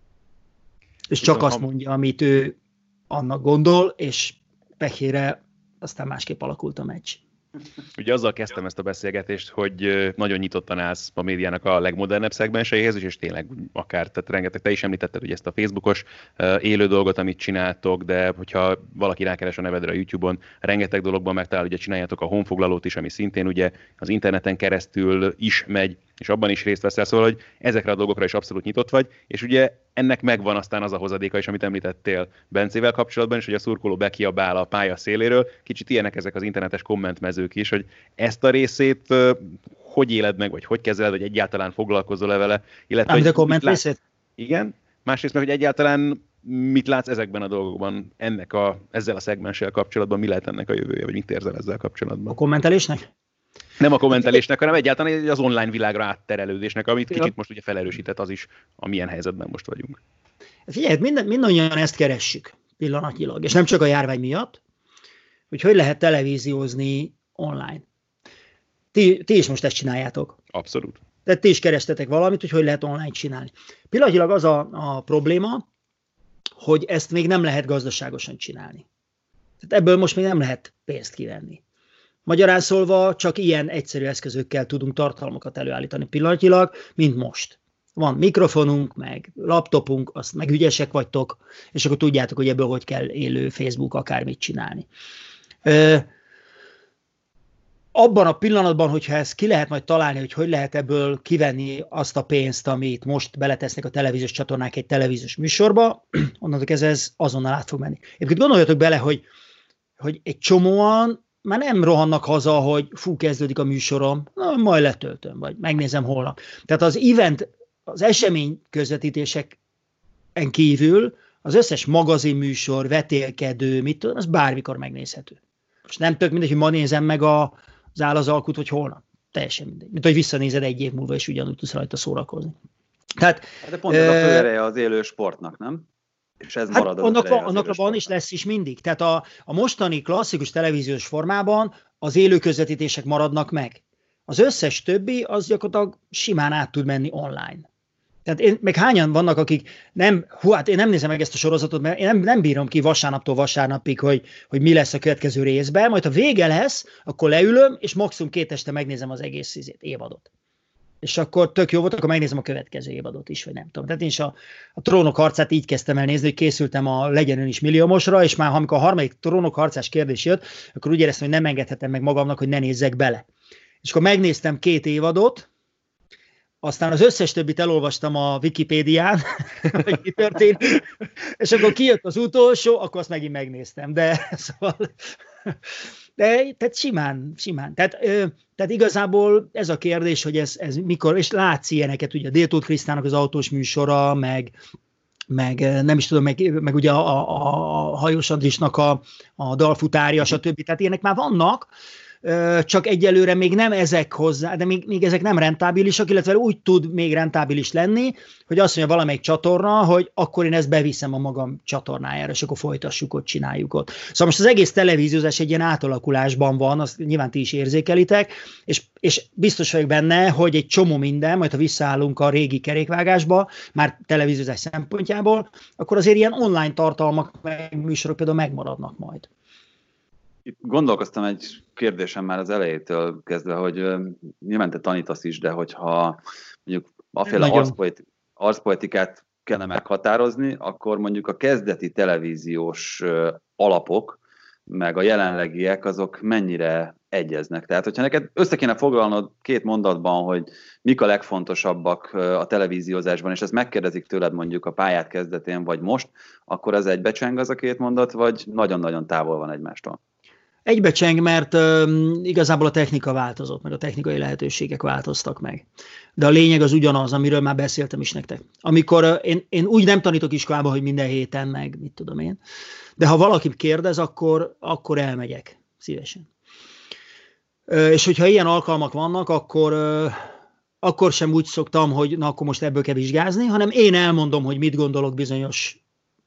És csak azt mondja, amit ő annak gondol, és pehére aztán másképp alakult a meccs. Ugye azzal kezdtem ezt a beszélgetést, hogy nagyon nyitottan állsz a médiának a legmodernebb szegmenseihez, és tényleg akár, tehát rengeteg, te is említetted ugye ezt a Facebookos élő dolgot, amit csináltok, de hogyha valaki rákeres a nevedre a YouTube-on, rengeteg dologban megtalál, ugye csináljátok a honfoglalót is, ami szintén ugye az interneten keresztül is megy, és abban is részt veszel, szóval, hogy ezekre a dolgokra is abszolút nyitott vagy, és ugye ennek megvan aztán az a hozadéka is, amit említettél Bencével kapcsolatban is, hogy a szurkoló bekiabál a pálya széléről. Kicsit ilyenek ezek az internetes kommentmezők is, hogy ezt a részét hogy éled meg, vagy hogy kezeled, vagy egyáltalán foglalkozol-e vele? Illetve, a komment részét? Igen. Másrészt meg, hogy egyáltalán mit látsz ezekben a dolgokban, ezzel a szegmenssel kapcsolatban, mi lehet ennek a jövője, vagy mit érzel ezzel kapcsolatban? A kommentelésnek? Nem a kommentelésnek, hanem egyáltalán az online világra átterelődésnek, amit kicsit most ugye felerősített az is, amilyen helyzetben most vagyunk. Figyelj, mindannyian ezt keressük pillanatnyilag, és nem csak a járvány miatt, hogy lehet televíziózni online. Ti is most ezt csináljátok. Abszolút. Tehát ti is kerestetek valamit, hogy lehet online csinálni. Pillanatnyilag az a probléma, hogy ezt még nem lehet gazdaságosan csinálni. Tehát ebből most még nem lehet pénzt kivenni. Magyarán szólva csak ilyen egyszerű eszközökkel tudunk tartalmakat előállítani pillanatnyilag, mint most. Van mikrofonunk, meg laptopunk, azt meg ügyesek vagytok, és akkor tudjátok, hogy ebből hogy kell élő Facebook akármit csinálni. Abban a pillanatban, hogyha ezt ki lehet majd találni, hogy lehet ebből kivenni azt a pénzt, amit most beletesznek a televíziós csatornák egy televíziós műsorba, onnantól kezdve ez azonnal át fog menni. Egyébként gondoljatok bele, hogy egy csomóan már nem rohannak haza, hogy kezdődik a műsorom, majd letöltöm, vagy megnézem holnap. Tehát az esemény közvetítéseken kívül az összes magazinműsor, vetélkedő, mit tudom, az bármikor megnézhető. Most nem tök mindegy, hogy ma nézem meg az Áll az alkut, vagy holnap. Teljesen mindegy. Mint hogy visszanézed egy év múlva, és ugyanúgy tudsz rajta szórakozni. Tehát, de pont ez a fő ereje az élő sportnak, nem? És ez marad annak van is lesz is mindig. Tehát a mostani klasszikus televíziós formában az élő közvetítések maradnak meg. Az összes többi az gyakorlatilag simán át tud menni online. Tehát meg hányan vannak, akik én nem nézem meg ezt a sorozatot, mert én nem bírom ki vasárnaptól vasárnapig, hogy mi lesz a következő részben, majd ha vége lesz, akkor leülöm, és maximum 2 este megnézem az egész évadot. És akkor tök jó volt, akkor megnézem a következő évadot is, vagy nem tudom. Tehát én is a Trónok harcát így kezdtem el nézni, hogy készültem a Legyen Ön is milliómosra, és már amikor a harmadik Trónok harcás kérdés jött, akkor úgy éreztem, hogy nem engedhetem meg magamnak, hogy ne nézzek bele. És akkor megnéztem 2 évadot, aztán az összes többit elolvastam a Wikipédián, hogy mi történt, és akkor kijött az utolsó, akkor azt megint megnéztem, tehát simán. Tehát igazából ez a kérdés, hogy ez mikor, és látsz ilyeneket, ugye a Dél-Tóth Krisztának az autós műsora, meg nem is tudom, meg ugye a Hajós Andrisnak a dalfutárja, stb. Tehát ilyenek már vannak, csak egyelőre még nem ezek hozzá, de még ezek nem rentábilisak, illetve úgy tud még rentábilis lenni, hogy azt mondja valamelyik csatorna, hogy akkor én ezt beviszem a magam csatornájára, és akkor folytassuk ott, csináljuk ott. Szóval most az egész televíziózás egy ilyen átalakulásban van, azt nyilván ti is érzékelitek, és biztos vagyok benne, hogy egy csomó minden, majd ha visszaállunk a régi kerékvágásba, már televíziózás szempontjából, akkor azért ilyen online tartalmak, meg műsorok például megmaradnak majd. Itt gondolkoztam egy kérdésem már az elejétől kezdve, hogy nyilván te tanítasz is, de hogyha mondjuk aféle arszpoetikát kellene meghatározni, akkor mondjuk a kezdeti televíziós alapok, meg a jelenlegiek, azok mennyire egyeznek. Tehát, hogyha neked össze kéne foglalnod 2 mondatban, hogy mik a legfontosabbak a televíziózásban, és ezt megkérdezik tőled mondjuk a pályát kezdetén, vagy most, akkor ez egybecseng az a 2 mondat, vagy nagyon-nagyon távol van egymástól? Egybecseng, mert igazából a technika változott, meg a technikai lehetőségek változtak meg. De a lényeg az ugyanaz, amiről már beszéltem is nektek. Amikor én úgy nem tanítok iskolába, hogy minden héten, meg mit tudom én, de ha valaki kérdez, akkor elmegyek szívesen. És hogyha ilyen alkalmak vannak, akkor sem úgy szoktam, hogy na akkor most ebből kell vizsgázni, hanem én elmondom, hogy mit gondolok bizonyos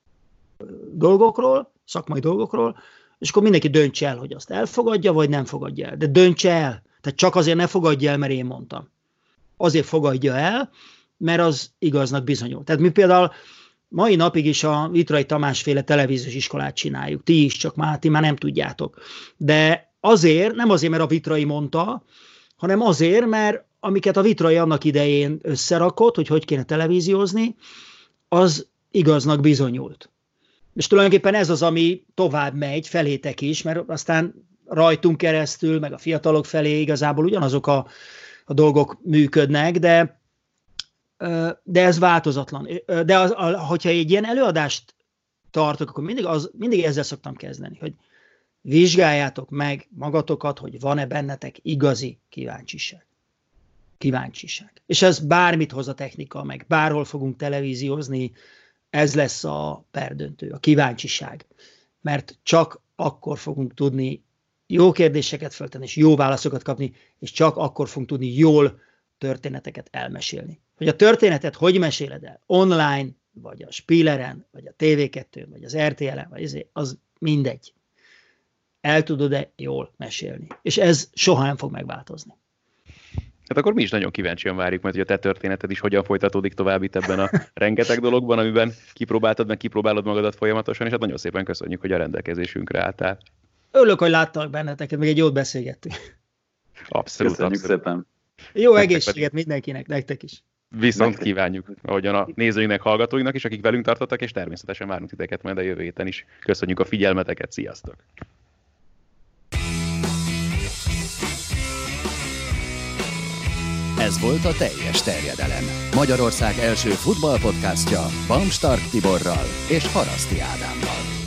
dolgokról, szakmai dolgokról, és akkor mindenki döntse el, hogy azt elfogadja, vagy nem fogadja el. De döntse el. Tehát csak azért ne fogadja el, mert én mondtam. Azért fogadja el, mert az igaznak bizonyul. Tehát mi például mai napig is a Vitrai Tamás-féle televíziós iskolát csináljuk. Ti is, csak ti már nem tudjátok. De azért, nem azért, mert a Vitrai mondta, hanem azért, mert amiket a Vitrai annak idején összerakott, hogy kéne televíziózni, az igaznak bizonyult. És tulajdonképpen ez az, ami tovább megy felétek is, mert aztán rajtunk keresztül, meg a fiatalok felé igazából ugyanazok a dolgok működnek, de ez változatlan. De hogyha egy ilyen előadást tartok, akkor mindig ezzel szoktam kezdeni, hogy vizsgáljátok meg magatokat, hogy van-e bennetek igazi kíváncsiság. És ez bármit hoz a technika, meg bárhol fogunk televíziózni, ez lesz a perdöntő, a kíváncsiság. Mert csak akkor fogunk tudni jó kérdéseket föltenni, és jó válaszokat kapni, és csak akkor fogunk tudni jól történeteket elmesélni. Hogy a történetet hogy meséled el? Online, vagy a Spieleren, vagy a TV2-n, vagy az RTL-en, vagy az mindegy. El tudod-e jól mesélni? És ez soha nem fog megváltozni. Hát akkor mi is nagyon kíváncsian várjuk, mert hogy a te történeted is hogyan folytatódik tovább itt ebben a rengeteg dologban, amiben kipróbálod magadat folyamatosan, és hát nagyon szépen köszönjük, hogy a rendelkezésünkre álltál. Örülök, hogy láttalak benneteket, meg egy jót beszélgettünk. Abszolút. Köszönjük szépen. Jó egészséget mindenkinek, nektek is. Viszont kívánjuk, ahogyan a nézőinknek, hallgatóinknak is, akik velünk tartottak, és természetesen várunk titeket majd a jövő héten is. Köszönjük a figyelmeteket, sziasztok! Ez volt a Teljes terjedelem. Magyarország első futballpodcastja Bamstark Tiborral és Haraszti Ádámmal.